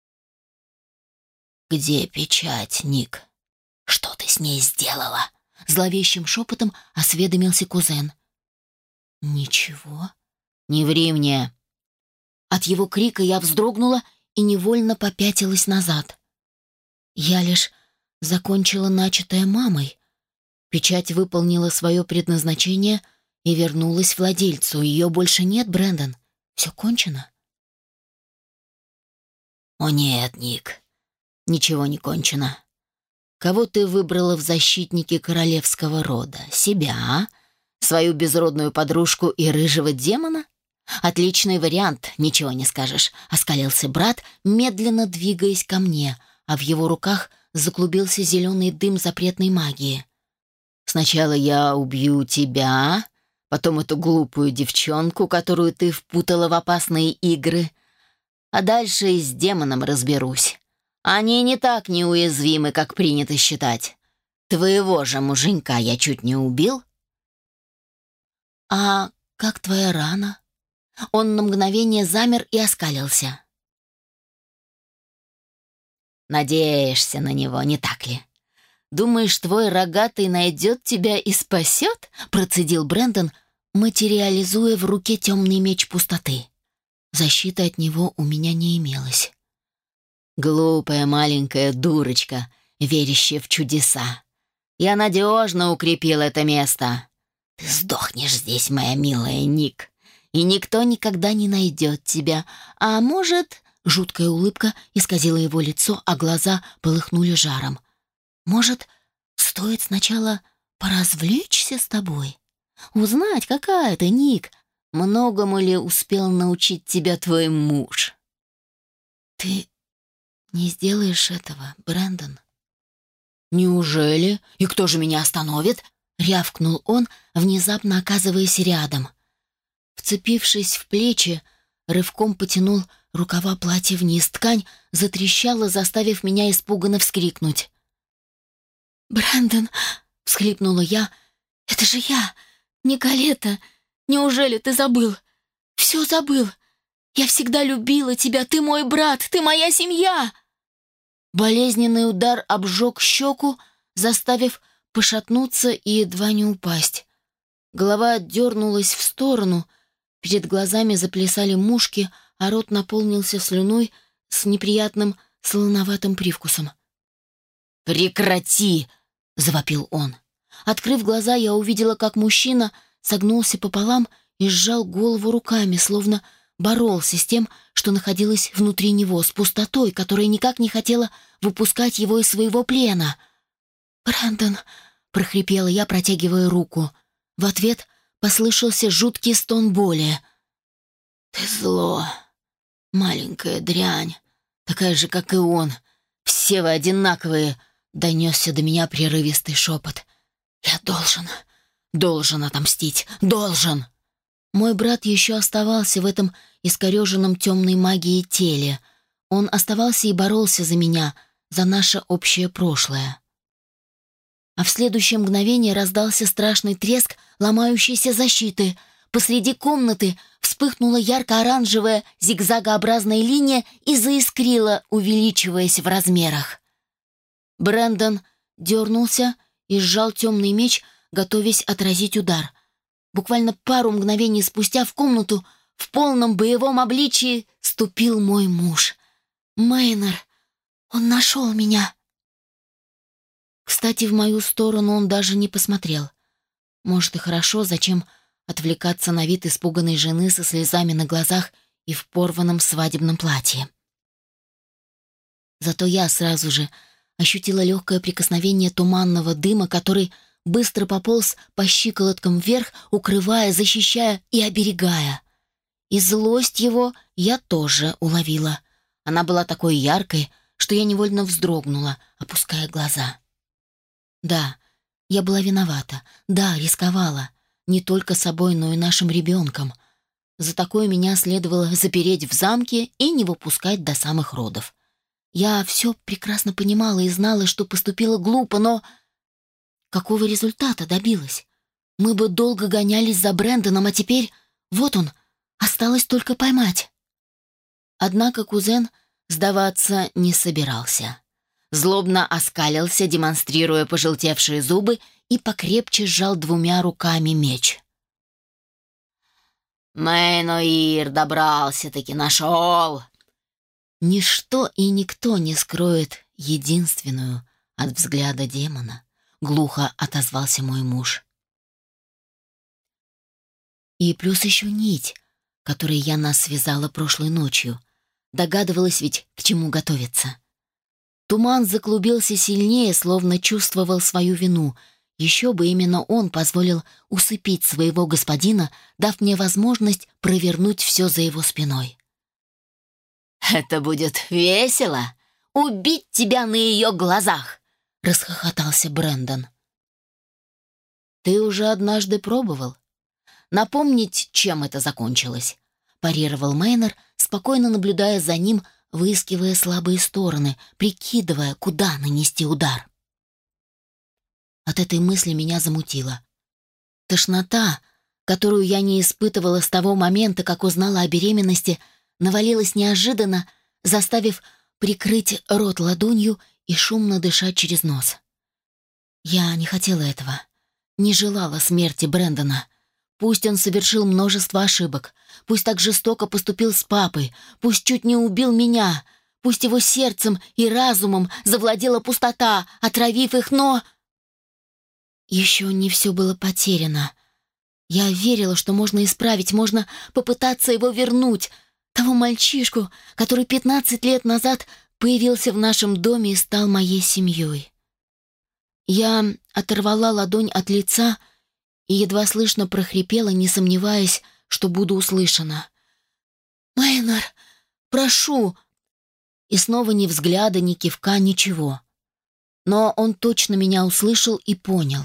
«Где печать, Ник? Что ты с ней сделала?» Зловещим шепотом осведомился кузен. «Ничего. Не ври мне». От его крика я вздрогнула и невольно попятилась назад. Я лишь закончила начатое мамой. Печать выполнила свое предназначение и вернулась владельцу. Ее больше нет, Брэндон. Все кончено. «О нет, Ник, ничего не кончено. Кого ты выбрала в защитнике королевского рода? Себя? Свою безродную подружку и рыжего демона? Отличный вариант, ничего не скажешь», — оскалился брат, медленно двигаясь ко мне, а в его руках заклубился зеленый дым запретной магии. «Сначала я убью тебя, потом эту глупую девчонку, которую ты впутала в опасные игры, а дальше и с демоном разберусь. Они не так неуязвимы, как принято считать. Твоего же муженька я чуть не убил». «А как твоя рана?» Он на мгновение замер и оскалился. «Надеешься на него, не так ли? Думаешь, твой рогатый найдет тебя и спасет?» Процедил Брэндон, материализуя в руке темный меч пустоты. Защиты от него у меня не имелось. «Глупая маленькая дурочка, верящая в чудеса. Я надежно укрепил это место. Ты сдохнешь здесь, моя милая Ник, и никто никогда не найдет тебя. А может...» Жуткая улыбка исказила его лицо, а глаза полыхнули жаром. «Может, стоит сначала поразвлечься с тобой? Узнать, какая ты, Ник? Многому ли успел научить тебя твой муж?» «Ты не сделаешь этого, Брэндон?» «Неужели? И кто же меня остановит?» — рявкнул он, внезапно оказываясь рядом. Вцепившись в плечи, рывком потянул рукава платья вниз. Ткань затрещала, заставив меня испуганно вскрикнуть. «Брэндон!» — всхлипнула я. «Это же я, Николета! Неужели ты забыл? Все забыл! Я всегда любила тебя, ты мой брат, ты моя семья!» Болезненный удар обжег щеку, заставив пошатнуться и едва не упасть. Голова дернулась в сторону, перед глазами заплясали мушки, а рот наполнился слюной с неприятным солоноватым привкусом. «Прекрати!» — завопил он. Открыв глаза, я увидела, как мужчина согнулся пополам и сжал голову руками, словно боролся с тем, что находилось внутри него, с пустотой, которая никак не хотела выпускать его из своего плена. «Брэндон!» — прохрипела я, протягивая руку. В ответ послышался жуткий стон боли. «Ты зло, маленькая дрянь, такая же, как и он. Все вы одинаковые!» — донесся до меня прерывистый шепот. «Я должен, должен отомстить, должен!» Мой брат еще оставался в этом искореженном темной магией теле. Он оставался и боролся за меня, за наше общее прошлое. А в следующее мгновение раздался страшный треск ломающейся защиты. Посреди комнаты вспыхнула ярко-оранжевая зигзагообразная линия и заискрила, увеличиваясь в размерах. Брэндон дернулся и сжал темный меч, готовясь отразить удар. Буквально пару мгновений спустя в комнату в полном боевом обличии ступил мой муж. Мейнор, он нашел меня. Кстати, в мою сторону он даже не посмотрел. Может, и хорошо, зачем отвлекаться на вид испуганной жены со слезами на глазах и в порванном свадебном платье. Зато я сразу же ощутила легкое прикосновение туманного дыма, который быстро пополз по щиколоткам вверх, укрывая, защищая и оберегая. И злость его я тоже уловила. Она была такой яркой, что я невольно вздрогнула, опуская глаза. Да, я была виновата. Да, рисковала. Не только собой, но и нашим ребенком. За такое меня следовало запереть в замке и не выпускать до самых родов. Я все прекрасно понимала и знала, что поступила глупо, но... Какого результата добилась? Мы бы долго гонялись за Брэндоном, а теперь... Вот он, осталось только поймать. Однако кузен сдаваться не собирался. Злобно оскалился, демонстрируя пожелтевшие зубы, и покрепче сжал двумя руками меч. «Мэйноир добрался-таки, нашел!» «Ничто и никто не скроет единственную от взгляда демона», — глухо отозвался мой муж. «И плюс еще нить, которой я нас связала прошлой ночью. Догадывалась ведь, к чему готовиться». Туман заклубился сильнее, словно чувствовал свою вину. Еще бы именно он позволил усыпить своего господина, дав мне возможность провернуть все за его спиной. «Это будет весело! Убить тебя на ее глазах!» — расхохотался Брэндон. «Ты уже однажды пробовал? Напомнить, чем это закончилось?» — парировал Мейнор, спокойно наблюдая за ним, выискивая слабые стороны, прикидывая, куда нанести удар. От этой мысли меня замутило. Тошнота, которую я не испытывала с того момента, как узнала о беременности, навалилась неожиданно, заставив прикрыть рот ладонью и шумно дышать через нос. Я не хотела этого, не желала смерти Брэндона. Пусть он совершил множество ошибок, пусть так жестоко поступил с папой, пусть чуть не убил меня, пусть его сердцем и разумом завладела пустота, отравив их, но... Еще не все было потеряно. Я верила, что можно исправить, можно попытаться его вернуть, того мальчишку, который пятнадцать лет назад появился в нашем доме и стал моей семьей. Я оторвала ладонь от лица и едва слышно прохрипела, не сомневаясь, что буду услышана. «Мейнор, прошу!» И снова ни взгляда, ни кивка, ничего. Но он точно меня услышал и понял.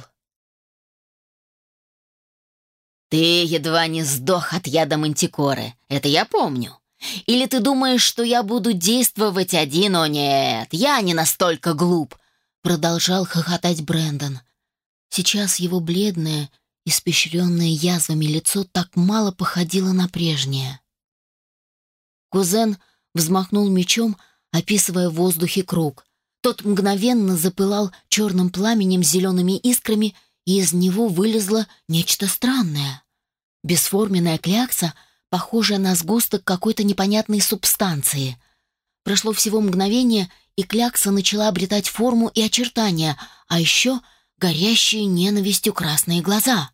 «Ты едва не сдох от яда мантикоры, это я помню. Или ты думаешь, что я буду действовать один? О нет, я не настолько глуп!» Продолжал хохотать Брэндон. Сейчас его бледное, испещренное язвами лицо так мало походило на прежнее. Кузен взмахнул мечом, описывая в воздухе круг. Тот мгновенно запылал черным пламенем с зелеными искрами, и из него вылезло нечто странное. Бесформенная клякса, похожая на сгусток какой-то непонятной субстанции. Прошло всего мгновение, и клякса начала обретать форму и очертания, а еще горящие ненавистью красные глаза.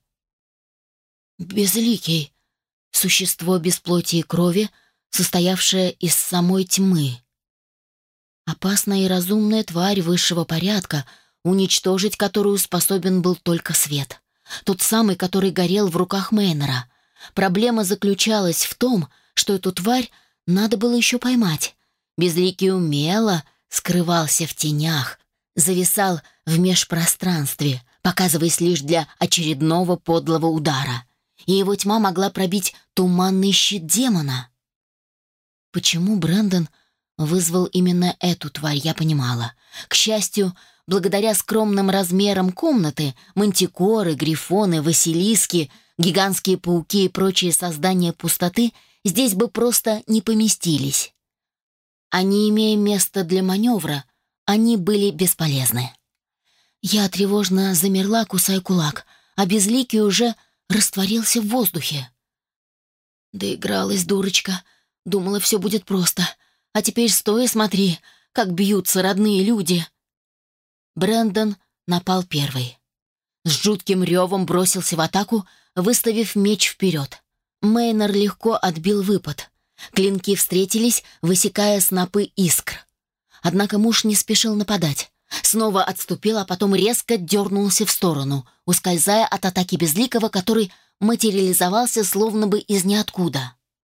Безликий. Существо без плоти и крови, состоявшее из самой тьмы. Опасная и разумная тварь высшего порядка, уничтожить которую способен был только свет. Тот самый, который горел в руках Мейнера. Проблема заключалась в том, что эту тварь надо было еще поймать. Безликий умело скрывался в тенях, зависал в межпространстве, показываясь лишь для очередного подлого удара. И его тьма могла пробить туманный щит демона. Почему Брэндон вызвал именно эту тварь, я понимала. К счастью, благодаря скромным размерам комнаты, мантикоры, грифоны, василиски, гигантские пауки и прочие создания пустоты здесь бы просто не поместились. А не имея места для маневра, они были бесполезны. Я тревожно замерла, кусая кулак, а Безликий уже растворился в воздухе. Доигралась дурочка, думала, все будет просто. А теперь стой и смотри, как бьются родные люди. Брэндон напал первый. С жутким ревом бросился в атаку, выставив меч вперед. Мейнер легко отбил выпад. Клинки встретились, высекая снопы искр. Однако муж не спешил нападать. Снова отступил, а потом резко дернулся в сторону, ускользая от атаки Безликого, который материализовался словно бы из ниоткуда.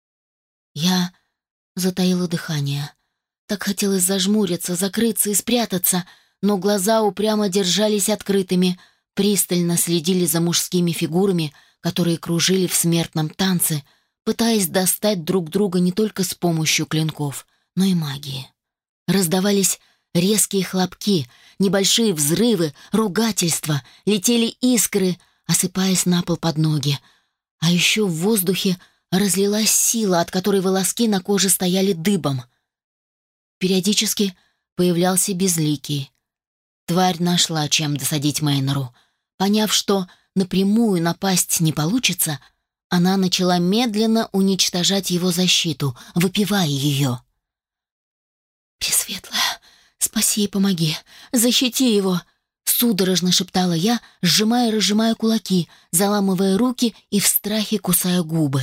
Я затаила дыхание. Так хотелось зажмуриться, закрыться и спрятаться, но глаза упрямо держались открытыми, пристально следили за мужскими фигурами, которые кружили в смертном танце, пытаясь достать друг друга не только с помощью клинков, но и магии. Раздавались резкие хлопки, небольшие взрывы, ругательства, летели искры, осыпаясь на пол под ноги. А еще в воздухе разлилась сила, от которой волоски на коже стояли дыбом. Периодически появлялся Безликий. Тварь нашла, чем досадить Мейнеру. Поняв, что напрямую напасть не получится, она начала медленно уничтожать его защиту, выпивая ее. «Пресветлая, спаси и помоги, защити его!» Судорожно шептала я, сжимая и разжимая кулаки, заламывая руки и в страхе кусая губы.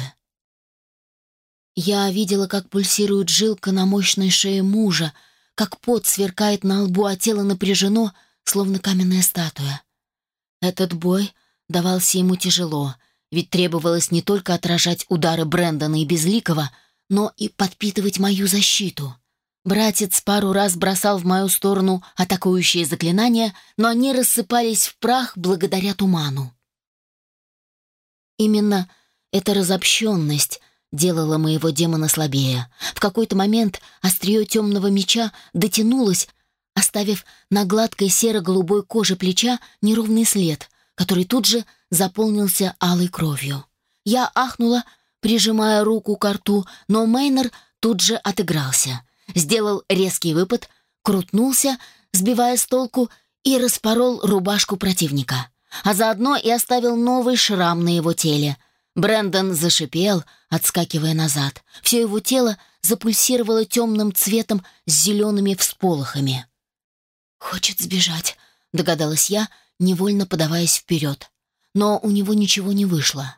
Я видела, как пульсирует жилка на мощной шее мужа, как пот сверкает на лбу, а тело напряжено, словно каменная статуя. Этот бой давался ему тяжело, ведь требовалось не только отражать удары Брэндона и Безликого, но и подпитывать мою защиту. Братец пару раз бросал в мою сторону атакующие заклинания, но они рассыпались в прах благодаря туману. Именно эта разобщенность делала моего демона слабее. В какой-то момент острие темного меча дотянулось, оставив на гладкой серо-голубой коже плеча неровный след, который тут же заполнился алой кровью. Я ахнула, прижимая руку к рту, но Мейнер тут же отыгрался. Сделал резкий выпад, крутнулся, сбивая с толку, и распорол рубашку противника, а заодно и оставил новый шрам на его теле. Брэндон зашипел, отскакивая назад. Все его тело запульсировало темным цветом с зелеными всполохами. «Хочет сбежать», — догадалась я, невольно подаваясь вперед. Но у него ничего не вышло.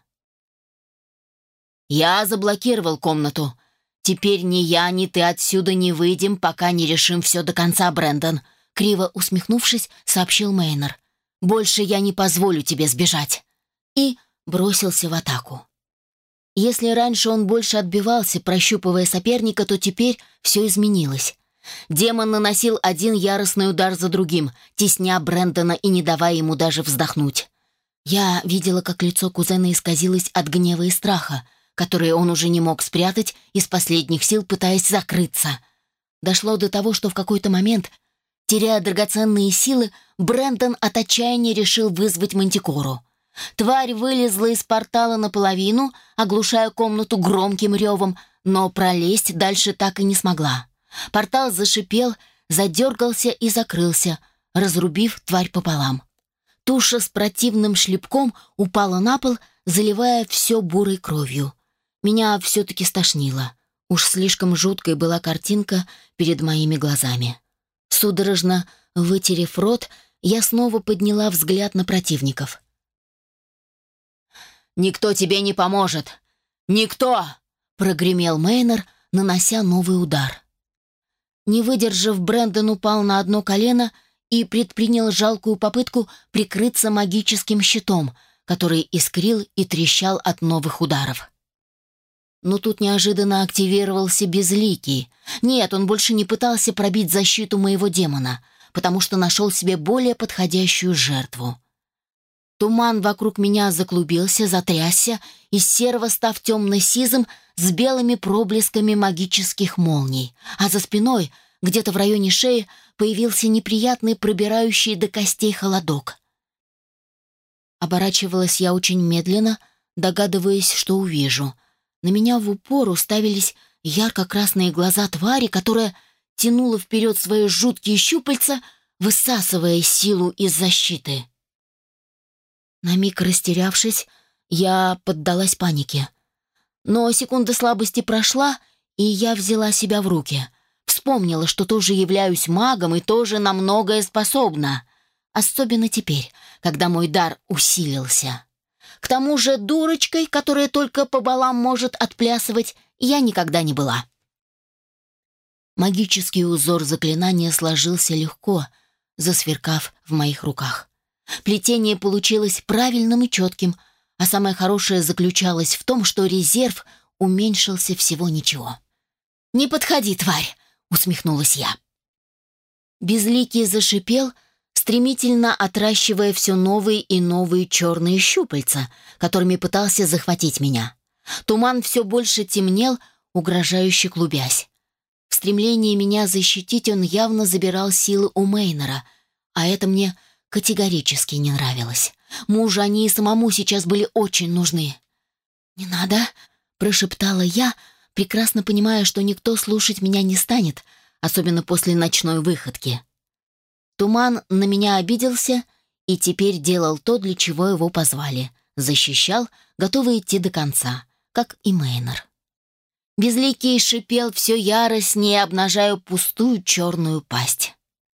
«Я заблокировал комнату. Теперь ни я, ни ты отсюда не выйдем, пока не решим все до конца, Брэндон», — криво усмехнувшись, сообщил Мейнер. «Больше я не позволю тебе сбежать». И бросился в атаку. Если раньше он больше отбивался, прощупывая соперника, то теперь все изменилось. Демон наносил один яростный удар за другим, тесня Брэндона и не давая ему даже вздохнуть. Я видела, как лицо кузена исказилось от гнева и страха, которые он уже не мог спрятать, из последних сил пытаясь закрыться. Дошло до того, что в какой-то момент, теряя драгоценные силы, Брэндон от отчаяния решил вызвать Мантикору. Тварь вылезла из портала наполовину, оглушая комнату громким ревом, но пролезть дальше так и не смогла. Портал зашипел, задергался и закрылся, разрубив тварь пополам. Туша с противным шлепком упала на пол, заливая все бурой кровью. Меня все-таки стошнило. Уж слишком жуткой была картинка перед моими глазами. Судорожно вытерев рот, я снова подняла взгляд на противников. «Никто тебе не поможет! Никто!» — прогремел Мейнер, нанося новый удар. Не выдержав, Брэндон упал на одно колено и предпринял жалкую попытку прикрыться магическим щитом, который искрил и трещал от новых ударов. Но тут неожиданно активировался Безликий. Нет, он больше не пытался пробить защиту моего демона, потому что нашел себе более подходящую жертву. Туман вокруг меня заклубился, затрясся, из серого став темно-сизым с белыми проблесками магических молний, а за спиной, где-то в районе шеи, появился неприятный, пробирающий до костей холодок. Оборачивалась я очень медленно, догадываясь, что увижу. На меня в упор уставились ярко-красные глаза твари, которая тянула вперед свои жуткие щупальца, высасывая силу из защиты. На миг растерявшись, я поддалась панике. Но секунда слабости прошла, и я взяла себя в руки. Вспомнила, что тоже являюсь магом и тоже на многое способна. Особенно теперь, когда мой дар усилился. К тому же дурочкой, которая только по балам может отплясывать, я никогда не была. Магический узор заклинания сложился легко, засверкав в моих руках. Плетение получилось правильным и четким, а самое хорошее заключалось в том, что резерв уменьшился всего ничего. «Не подходи, тварь!» — усмехнулась я. Безликий зашипел, стремительно отращивая все новые и новые черные щупальца, которыми пытался захватить меня. Туман все больше темнел, угрожающе клубясь. В стремлении меня защитить он явно забирал силы у Мейнера, а это мне категорически не нравилось. Мужу они и самому сейчас были очень нужны. «Не надо», — прошептала я, прекрасно понимая, что никто слушать меня не станет, особенно после ночной выходки. Туман на меня обиделся и теперь делал то, для чего его позвали. Защищал, готовый идти до конца, как и Мейнер. Безликий шипел все яростнее, обнажая пустую черную пасть.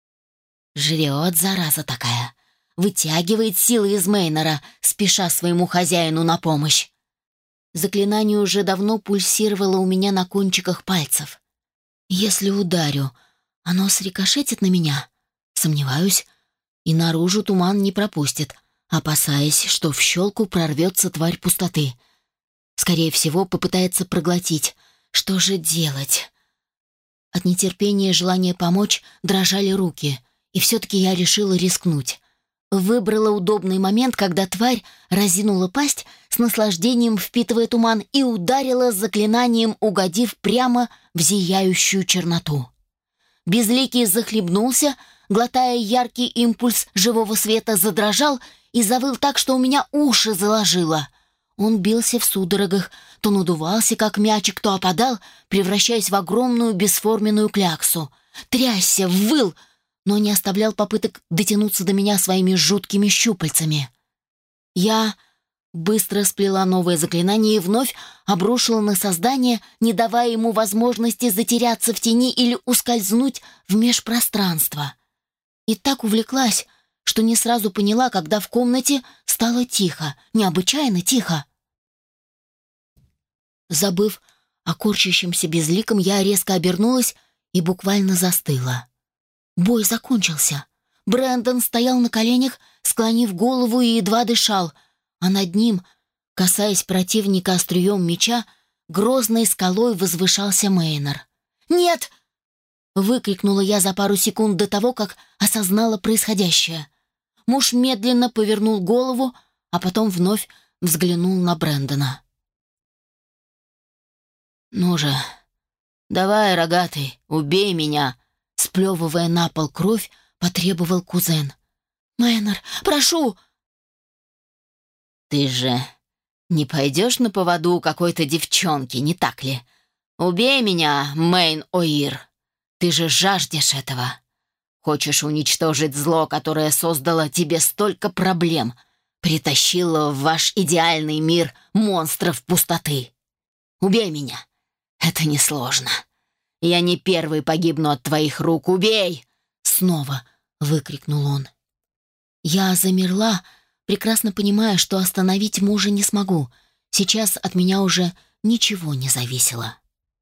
Жрет, зараза такая. Вытягивает силы из Мейнера, спеша своему хозяину на помощь. Заклинание уже давно пульсировало у меня на кончиках пальцев. Если ударю, оно срикошетит на меня? Сомневаюсь. И наружу туман не пропустит, опасаясь, что в щелку прорвется тварь пустоты. Скорее всего, попытается проглотить. Что же делать? От нетерпения и желания помочь дрожали руки, и все-таки я решила рискнуть. Выбрала удобный момент, когда тварь разинула пасть, с наслаждением впитывая туман, и ударила заклинанием, угодив прямо в зияющую черноту. Безликий захлебнулся, глотая яркий импульс живого света, задрожал и завыл так, что у меня уши заложило. Он бился в судорогах, то надувался, как мячик, то опадал, превращаясь в огромную бесформенную кляксу. Трясся, выл, но не оставлял попыток дотянуться до меня своими жуткими щупальцами. Я быстро сплела новое заклинание и вновь обрушила на создание, не давая ему возможности затеряться в тени или ускользнуть в межпространство. И так увлеклась, что не сразу поняла, когда в комнате стало тихо, необычайно тихо. Забыв о корчащемся безликом, я резко обернулась и буквально застыла. Бой закончился. Брэндон стоял на коленях, склонив голову и едва дышал, а над ним, касаясь противника острием меча, грозной скалой возвышался Мейнер. «Нет!» — выкрикнула я за пару секунд до того, как осознала происходящее. Муж медленно повернул голову, а потом вновь взглянул на Брэндона. «Ну же, давай, рогатый, убей меня!» Сплевывая на пол кровь, потребовал кузен. «Мейнер, прошу!» «Ты же не пойдешь на поводу у какой-то девчонки, не так ли? Убей меня, Мейн-Оир! Ты же жаждешь этого! Хочешь уничтожить зло, которое создало тебе столько проблем, притащило в ваш идеальный мир монстров пустоты. Убей меня. Это несложно. Я не первый погибну от твоих рук. Убей!» Снова выкрикнул он. Я замерла, прекрасно понимая, что остановить мужа не смогу. Сейчас от меня уже ничего не зависело.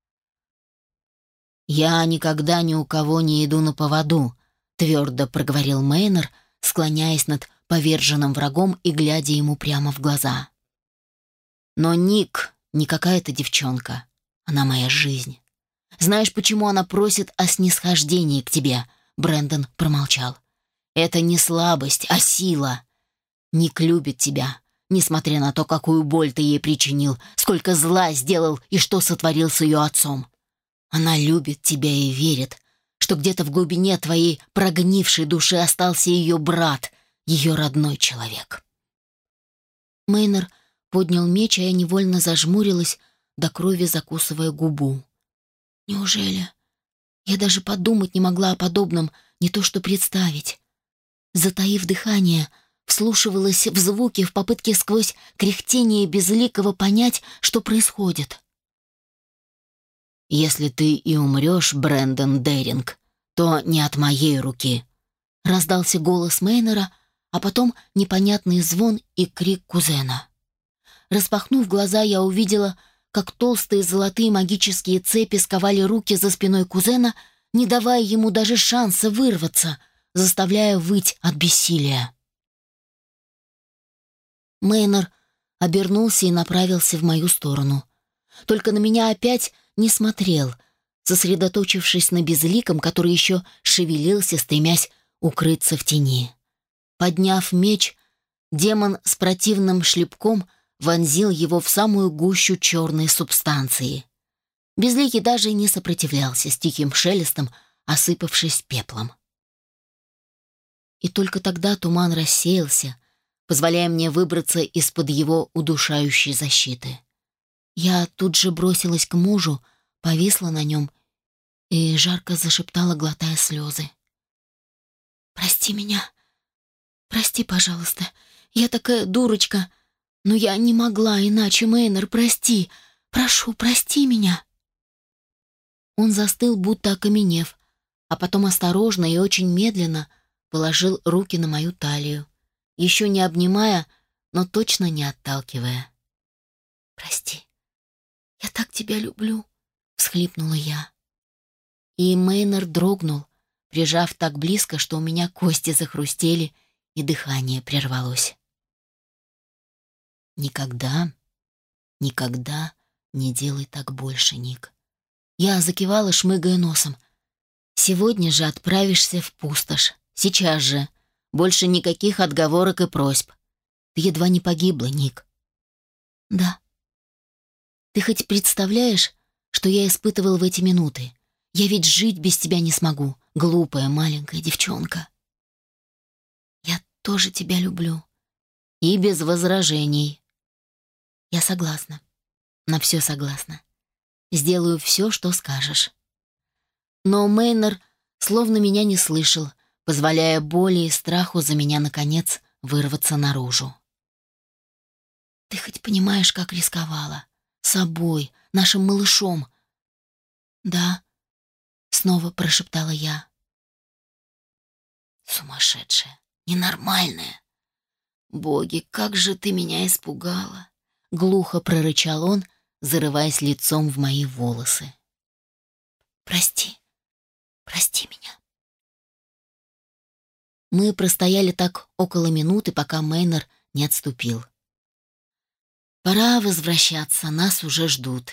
«Я никогда ни у кого не иду на поводу», — твердо проговорил Мейнер, склоняясь над поверженным врагом и глядя ему прямо в глаза. «Но Ник не какая-то девчонка. Она моя жизнь. Знаешь, почему она просит о снисхождении к тебе?» Брэндон промолчал. «Это не слабость, а сила. Ник любит тебя, несмотря на то, какую боль ты ей причинил, сколько зла сделал и что сотворил с ее отцом. Она любит тебя и верит, что где-то в глубине твоей прогнившей души остался ее брат, ее родной человек». Мейнер поднял меч, а я невольно зажмурилась, до крови закусывая губу. Неужели? Я даже подумать не могла о подобном, не то что представить. Затаив дыхание, вслушивалась в звуки в попытке сквозь кряхтение безликого понять, что происходит. «Если ты и умрешь, Брэндон Деринг, то не от моей руки», — раздался голос Мейнера, а потом непонятный звон и крик кузена. Распахнув глаза, я увидела, как толстые золотые магические цепи сковали руки за спиной кузена, не давая ему даже шанса вырваться, заставляя выть от бессилия. Мейнер обернулся и направился в мою сторону. Только на меня опять не смотрел, сосредоточившись на безликом, который еще шевелился, стремясь укрыться в тени. Подняв меч, демон с противным шлепком вонзил его в самую гущу черной субстанции. Безликий даже не сопротивлялся, с тихим шелестом осыпавшись пеплом. И только тогда туман рассеялся, позволяя мне выбраться из-под его удушающей защиты. Я тут же бросилась к мужу, повисла на нем и жарко зашептала, глотая слезы. «Прости меня. Прости, пожалуйста. Я такая дурочка. Но я не могла иначе, Мейнер, прости. Прошу, прости меня». Он застыл, будто окаменев, а потом осторожно и очень медленно положил руки на мою талию, еще не обнимая, но точно не отталкивая. «Прости. Я так тебя люблю», — всхлипнула я. И Мейнер дрогнул, прижав так близко, что у меня кости захрустели и дыхание прервалось. «Никогда, никогда не делай так больше, Ник». Я закивала, шмыгая носом. «Сегодня же отправишься в пустошь. Сейчас же. Больше никаких отговорок и просьб. Ты едва не погибла, Ник». «Да». «Ты хоть представляешь, что я испытывал в эти минуты? Я ведь жить без тебя не смогу, глупая маленькая девчонка». «Я тоже тебя люблю». «И без возражений». «Я согласна. На все согласна. Сделаю все, что скажешь». Но Мейнер словно меня не слышал, позволяя боли и страху за меня, наконец, вырваться наружу. «Ты хоть понимаешь, как рисковала? Собой, нашим малышом?» «Да», — снова прошептала я. «Сумасшедшая, ненормальная. Боги, как же ты меня испугала!» — глухо прорычал он, зарываясь лицом в мои волосы. «Прости, прости меня». Мы простояли так около минуты, пока Мейнер не отступил. «Пора возвращаться, нас уже ждут».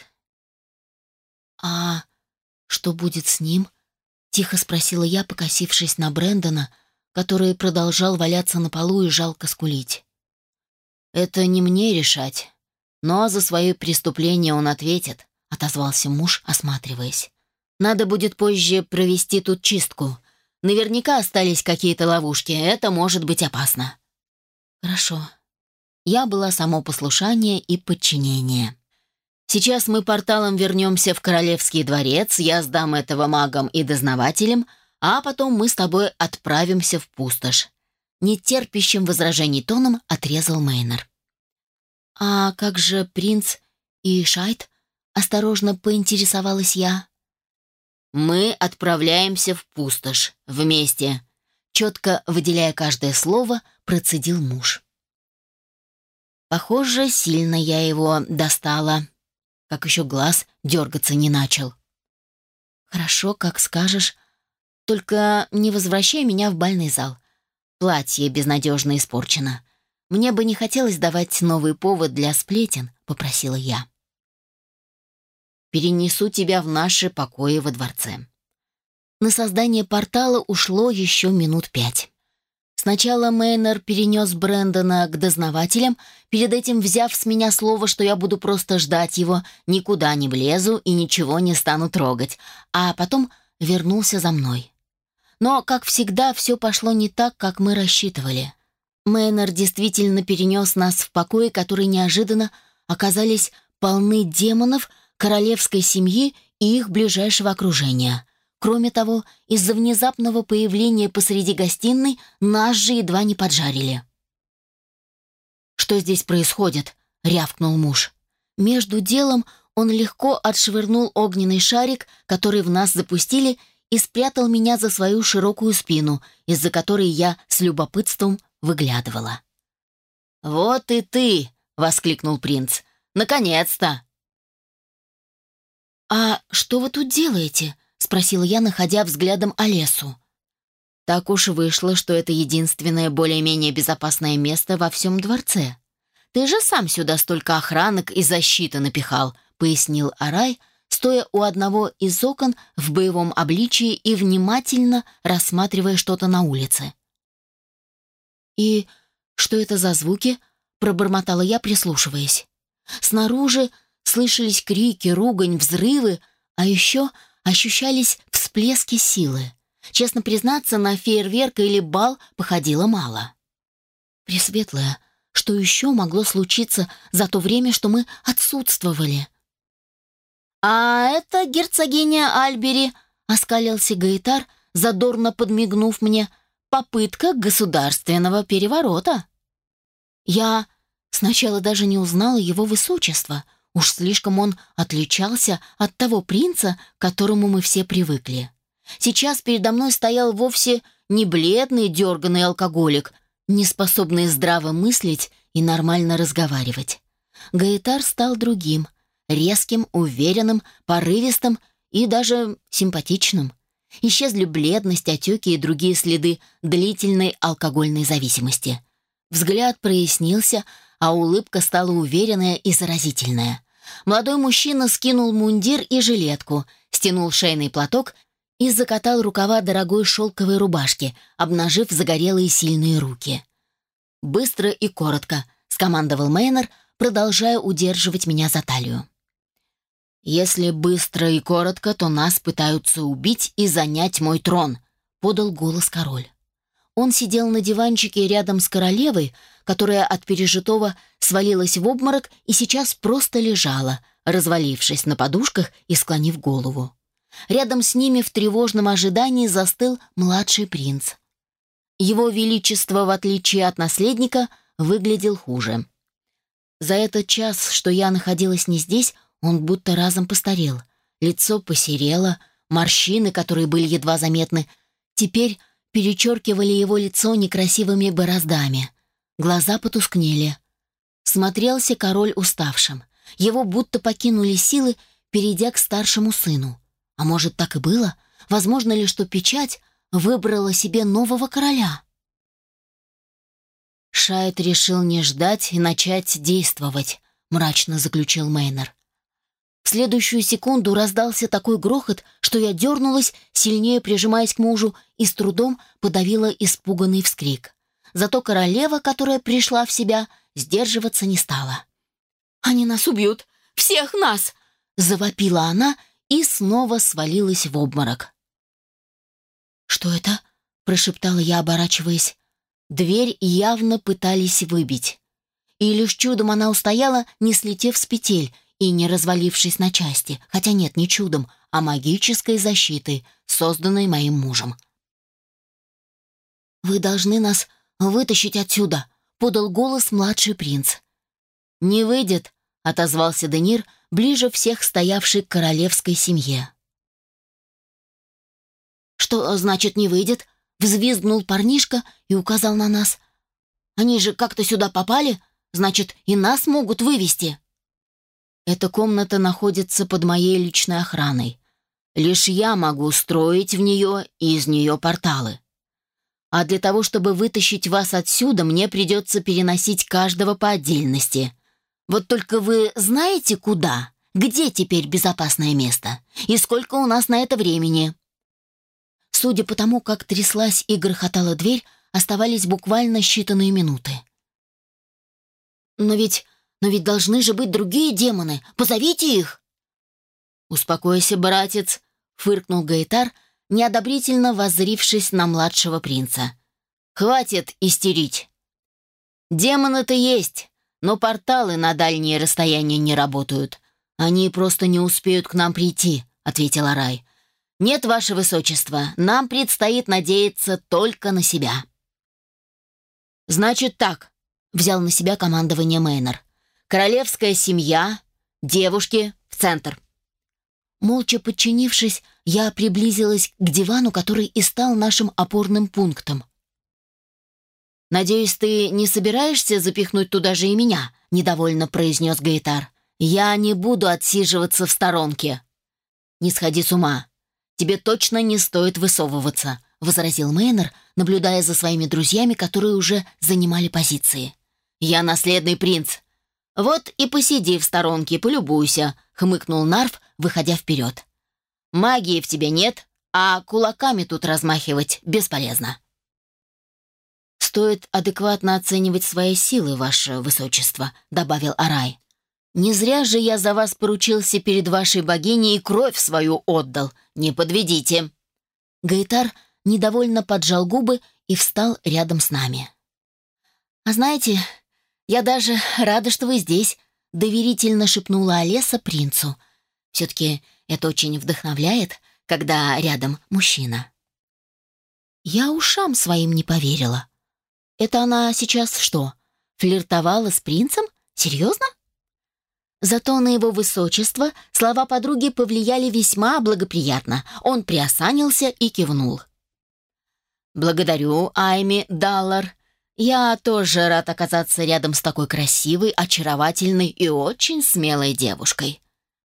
«А что будет с ним?» — тихо спросила я, покосившись на Брэндона, который продолжал валяться на полу и жалко скулить. «Это не мне решать, но за свое преступление он ответит», — отозвался муж, осматриваясь. «Надо будет позже провести тут чистку. Наверняка остались какие-то ловушки, это может быть опасно». «Хорошо». Я была само послушание и подчинение. «Сейчас мы порталом вернемся в Королевский дворец, я сдам этого магам и дознавателям, А потом мы с тобой отправимся в пустошь. Нетерпящим возражений тоном отрезал Мейнер. «А как же принц и Шайт?» — осторожно поинтересовалась я. «Мы отправляемся в пустошь. Вместе», — четко выделяя каждое слово, процедил муж. Похоже, сильно я его достала, как еще глаз дергаться не начал. «Хорошо, как скажешь. Только не возвращай меня в бальный зал. Платье безнадежно испорчено. Мне бы не хотелось давать новый повод для сплетен», — попросила я. «Перенесу тебя в наши покои во дворце». На создание портала ушло еще минут пять. Сначала Мейнер перенес Брэндона к дознавателям, перед этим взяв с меня слово, что я буду просто ждать его, никуда не влезу и ничего не стану трогать, а потом вернулся за мной. Но, как всегда, все пошло не так, как мы рассчитывали. Мейнер действительно перенес нас в покои, которые неожиданно оказались полны демонов, королевской семьи и их ближайшего окружения. Кроме того, из-за внезапного появления посреди гостиной нас же едва не поджарили. «Что здесь происходит?» — рявкнул муж. Между делом он легко отшвырнул огненный шарик, который в нас запустили, и спрятал меня за свою широкую спину, из-за которой я с любопытством выглядывала. «Вот и ты!» — воскликнул принц. «Наконец-то!» «А что вы тут делаете?» — спросила я, находя взглядом Олесу. «Так уж вышло, что это единственное более-менее безопасное место во всем дворце. Ты же сам сюда столько охранок и защиты напихал», — пояснил Арай, стоя у одного из окон в боевом обличии и внимательно рассматривая что-то на улице. «И что это за звуки?» — пробормотала я, прислушиваясь. Снаружи слышались крики, ругань, взрывы, а еще ощущались всплески силы. Честно признаться, на фейерверк или бал походило мало. «Пресветлая, что еще могло случиться за то время, что мы отсутствовали?» «А это герцогиня Альбери», — оскалился Гаэтар, задорно подмигнув мне, — «попытка государственного переворота». Я сначала даже не узнала его высочество. Уж слишком он отличался от того принца, к которому мы все привыкли. Сейчас передо мной стоял вовсе не бледный, дерганный алкоголик, не способный здраво мыслить и нормально разговаривать. Гаэтар стал другим, резким, уверенным, порывистым и даже симпатичным. Исчезли бледность, отеки и другие следы длительной алкогольной зависимости. Взгляд прояснился, а улыбка стала уверенная и заразительная. Молодой мужчина скинул мундир и жилетку, стянул шейный платок и закатал рукава дорогой шелковой рубашки, обнажив загорелые сильные руки. «Быстро и коротко», — скомандовал Мейнер, продолжая удерживать меня за талию. «Если быстро и коротко, то нас пытаются убить и занять мой трон», — подал голос король. Он сидел на диванчике рядом с королевой, которая от пережитого свалилась в обморок и сейчас просто лежала, развалившись на подушках и склонив голову. Рядом с ними в тревожном ожидании застыл младший принц. Его величество, в отличие от наследника, выглядел хуже. За этот час, что я находилась не здесь, он будто разом постарел. Лицо посерело, морщины, которые были едва заметны, теперь перечеркивали его лицо некрасивыми бороздами. Глаза потускнели. Смотрелся король уставшим. Его будто покинули силы, перейдя к старшему сыну. А может, так и было? Возможно ли, что печать выбрала себе нового короля? «Шайт решил не ждать и начать действовать», — мрачно заключил Мейнер. В следующую секунду раздался такой грохот, что я дернулась, сильнее прижимаясь к мужу, и с трудом подавила испуганный вскрик. Зато королева, которая пришла в себя, сдерживаться не стала. «Они нас убьют! Всех нас!» — завопила она и снова свалилась в обморок. «Что это?» — прошептала я, оборачиваясь. Дверь явно пытались выбить. И лишь чудом она устояла, не слетев с петель и не развалившись на части, хотя нет, не чудом, а магической защитой, созданной моим мужем. «Вы должны нас вытащить отсюда», — подал голос младший принц. «Не выйдет», — отозвался Денир, ближе всех стоявший к королевской семье. «Что значит «не выйдет»?» — взвизгнул парнишка и указал на нас. «Они же как-то сюда попали, значит, и нас могут вывести». «Эта комната находится под моей личной охраной. Лишь я могу строить в нее и из нее порталы. А для того, чтобы вытащить вас отсюда, мне придется переносить каждого по отдельности. Вот только вы знаете, куда? Где теперь безопасное место? И сколько у нас на это времени?» Судя по тому, как тряслась и грохотала дверь, оставались буквально считанные минуты. «Но ведь... но ведь должны же быть другие демоны. Позовите их!» «Успокойся, братец», — фыркнул Гаэтар, неодобрительно воззрившись на младшего принца. «Хватит истерить. Демоны-то есть, но порталы на дальние расстояния не работают. Они просто не успеют к нам прийти», — ответил Арай. «Нет, ваше высочество, нам предстоит надеяться только на себя». «Значит так», — взял на себя командование Мейнор. «Королевская семья, девушки в центр». Молча подчинившись, я приблизилась к дивану, который и стал нашим опорным пунктом. «Надеюсь, ты не собираешься запихнуть туда же и меня?» — недовольно произнес Гаэтар. «Я не буду отсиживаться в сторонке». «Не сходи с ума. Тебе точно не стоит высовываться», — возразил Мейнор, наблюдая за своими друзьями, которые уже занимали позиции. «Я наследный принц. Вот и посиди в сторонке, полюбуйся», — хмыкнул Нарф, выходя вперед. «Магии в тебе нет, а кулаками тут размахивать бесполезно». «Стоит адекватно оценивать свои силы, ваше высочество», — добавил Арай. «Не зря же я за вас поручился перед вашей богиней и кровь свою отдал. Не подведите». Гаэтар недовольно поджал губы и встал рядом с нами. «А знаете, я даже рада, что вы здесь», — доверительно шепнула Олеса принцу. «Все-таки это очень вдохновляет, когда рядом мужчина». Я ушам своим не поверила. Это она сейчас что, флиртовала с принцем? Серьезно? Зато на его высочество слова подруги повлияли весьма благоприятно. Он приосанился и кивнул. «Благодарю, Айми Даллар. Я тоже рад оказаться рядом с такой красивой, очаровательной и очень смелой девушкой».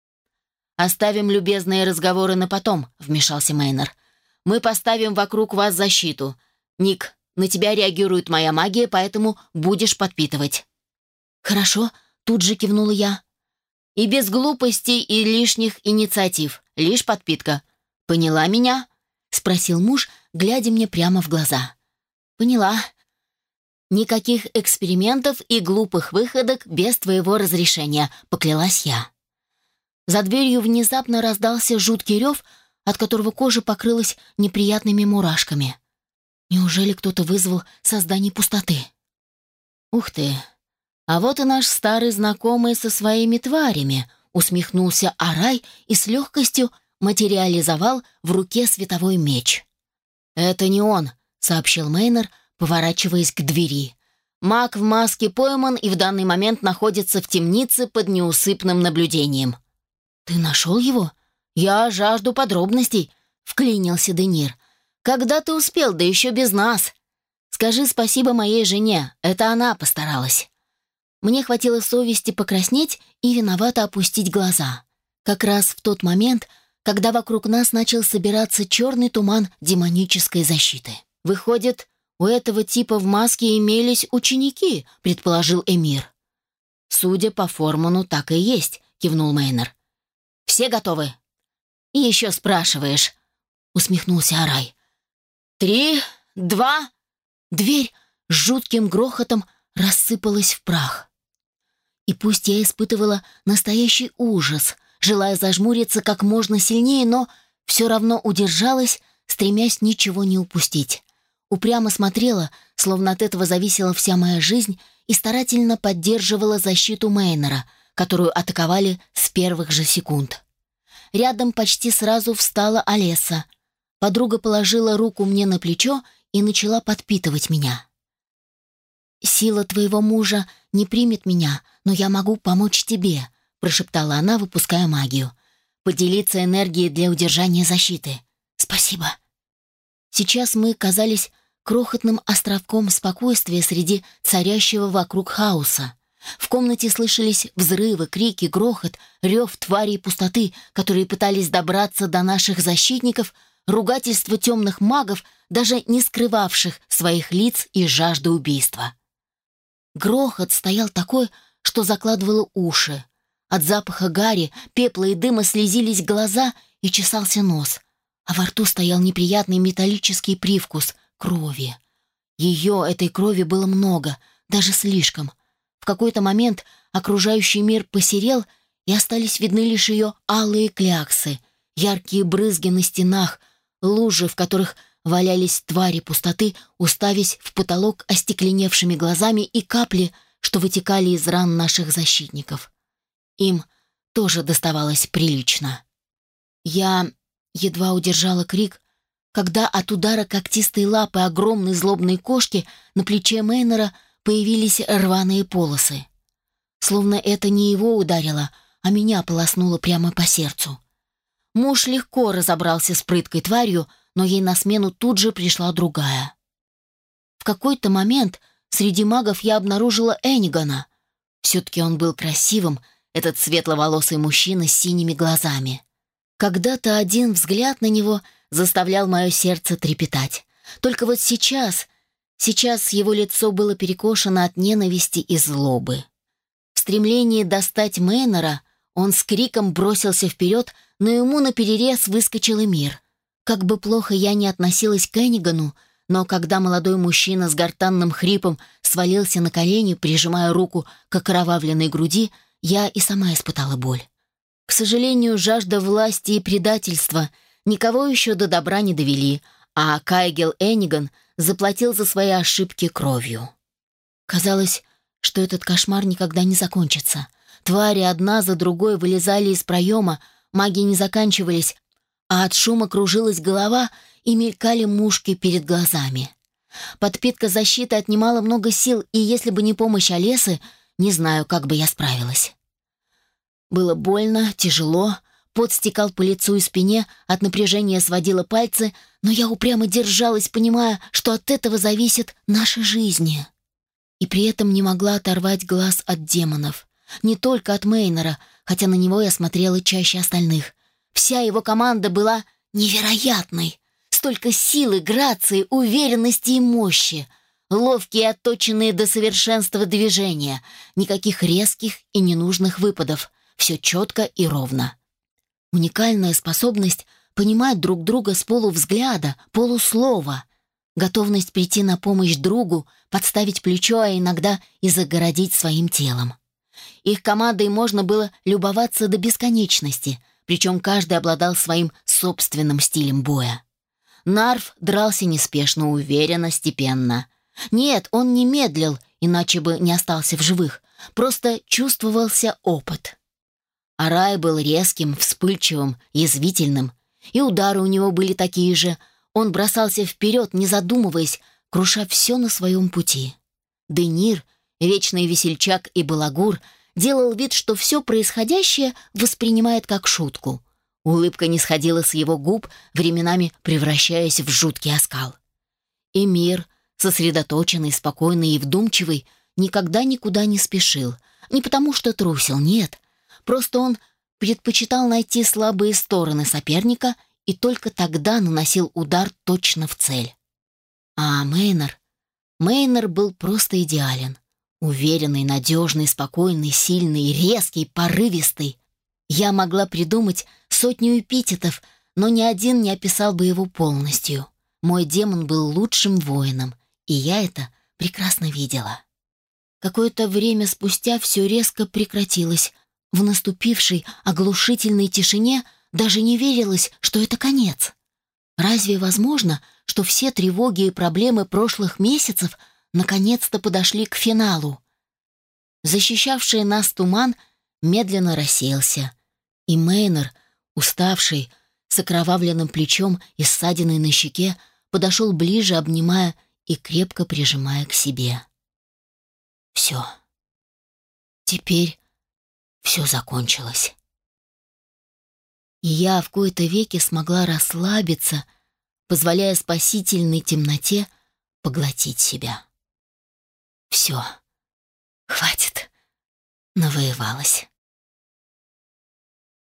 «Оставим любезные разговоры на потом», — вмешался Мейнор. «Мы поставим вокруг вас защиту. Ник, на тебя реагирует моя магия, поэтому будешь подпитывать». «Хорошо», — тут же кивнула я. «И без глупостей и лишних инициатив, лишь подпитка. Поняла меня?» — спросил муж, глядя мне прямо в глаза. «Поняла. Никаких экспериментов и глупых выходок без твоего разрешения», — поклялась я. За дверью внезапно раздался жуткий рев, от которого кожа покрылась неприятными мурашками. Неужели кто-то вызвал создание пустоты? «Ух ты! А вот и наш старый знакомый со своими тварями», — усмехнулся Арай и с легкостью материализовал в руке световой меч. «Это не он», — сообщил Мейнор, поворачиваясь к двери. «Маг в маске пойман и в данный момент находится в темнице под неусыпным наблюдением». «Ты нашел его?» «Я жажду подробностей», — вклинился Денир. «Когда ты успел, да еще без нас? Скажи спасибо моей жене, это она постаралась». Мне хватило совести покраснеть и виновато опустить глаза. Как раз в тот момент, когда вокруг нас начал собираться черный туман демонической защиты. «Выходит, у этого типа в маске имелись ученики», — предположил Эмир. «Судя по Форману, так и есть», — кивнул Мейнор. «Все готовы?» «И еще спрашиваешь», — усмехнулся Арай. «Три, два...» Дверь с жутким грохотом рассыпалась в прах. И пусть я испытывала настоящий ужас, желая зажмуриться как можно сильнее, но все равно удержалась, стремясь ничего не упустить. Упрямо смотрела, словно от этого зависела вся моя жизнь, и старательно поддерживала защиту Мейнора, которую атаковали с первых же секунд. Рядом почти сразу встала Олеса. Подруга положила руку мне на плечо и начала подпитывать меня. «Сила твоего мужа не примет меня, но я могу помочь тебе», прошептала она, выпуская магию. «Поделиться энергией для удержания защиты. Спасибо». Сейчас мы казались крохотным островком спокойствия среди царящего вокруг хаоса. В комнате слышались взрывы, крики, грохот, рев тварей пустоты, которые пытались добраться до наших защитников, ругательство темных магов, даже не скрывавших своих лиц и жажды убийства. Грохот стоял такой, что закладывало уши. От запаха гари, пепла и дыма слезились глаза и чесался нос, а во рту стоял неприятный металлический привкус крови. Ее, этой крови, было много, даже слишком. В какой-то момент окружающий мир посерел, и остались видны лишь ее алые кляксы, яркие брызги на стенах, лужи, в которых валялись твари пустоты, уставясь в потолок остекленевшими глазами, и капли, что вытекали из ран наших защитников. Им тоже доставалось прилично. Я едва удержала крик, когда от удара когтистой лапы огромной злобной кошки на плече Мейнера появились рваные полосы. Словно это не его ударило, а меня полоснуло прямо по сердцу. Муж легко разобрался с прыткой тварью, но ей на смену тут же пришла другая. В какой-то момент среди магов я обнаружила Энигана. Все-таки он был красивым, этот светловолосый мужчина с синими глазами. Когда-то один взгляд на него заставлял мое сердце трепетать. Только вот сейчас, сейчас его лицо было перекошено от ненависти и злобы. В стремлении достать Мейнера он с криком бросился вперед, но ему наперерез выскочил Эмир. Как бы плохо я ни относилась к Энигану, но когда молодой мужчина с гортанным хрипом свалился на колени, прижимая руку к окровавленной груди, я и сама испытала боль. К сожалению, жажда власти и предательства никого еще до добра не довели, а Кайгел Эниган заплатил за свои ошибки кровью. Казалось, что этот кошмар никогда не закончится. Твари одна за другой вылезали из проема, маги не заканчивались, а от шума кружилась голова и мелькали мушки перед глазами. Подпитка защиты отнимала много сил, и если бы не помощь Олесы, не знаю, как бы я справилась. Было больно, тяжело, пот стекал по лицу и спине, от напряжения сводило пальцы, но я упрямо держалась, понимая, что от этого зависит наша жизнь. И при этом не могла оторвать глаз от демонов. Не только от Мейнера, хотя на него я смотрела чаще остальных. Вся его команда была невероятной. Столько силы, грации, уверенности и мощи. Ловкие и отточенные до совершенства движения. Никаких резких и ненужных выпадов. Все четко и ровно. Уникальная способность понимать друг друга с полувзгляда, полуслова. Готовность прийти на помощь другу, подставить плечо, а иногда и загородить своим телом. Их командой можно было любоваться до бесконечности, причем каждый обладал своим собственным стилем боя. Нарв дрался неспешно, уверенно, степенно. Нет, он не медлил, иначе бы не остался в живых, просто чувствовался опыт. Арай был резким, вспыльчивым, язвительным, и удары у него были такие же. Он бросался вперед, не задумываясь, круша все на своем пути. Денир, вечный весельчак и балагур, делал вид, что все происходящее воспринимает как шутку. Улыбка не сходила с его губ, временами превращаясь в жуткий оскал. Эмир, сосредоточенный, спокойный и вдумчивый, никогда никуда не спешил. Не потому что трусил, нет. Просто он предпочитал найти слабые стороны соперника и только тогда наносил удар точно в цель. А Мейнер... Мейнер был просто идеален. Уверенный, надежный, спокойный, сильный, резкий, порывистый. Я могла придумать сотню эпитетов, но ни один не описал бы его полностью. Мой демон был лучшим воином, и я это прекрасно видела. Какое-то время спустя все резко прекратилось. В наступившей оглушительной тишине даже не верилось, что это конец. Разве возможно, что все тревоги и проблемы прошлых месяцев наконец-то подошли к финалу? Защищавший нас туман медленно рассеялся, и Мейнер, уставший, с окровавленным плечом и ссадиной на щеке, подошел ближе, обнимая и крепко прижимая к себе. Все. Теперь все закончилось. И я в кои-то веки смогла расслабиться, позволяя спасительной темноте поглотить себя. Все. Хватит. Навоевалась.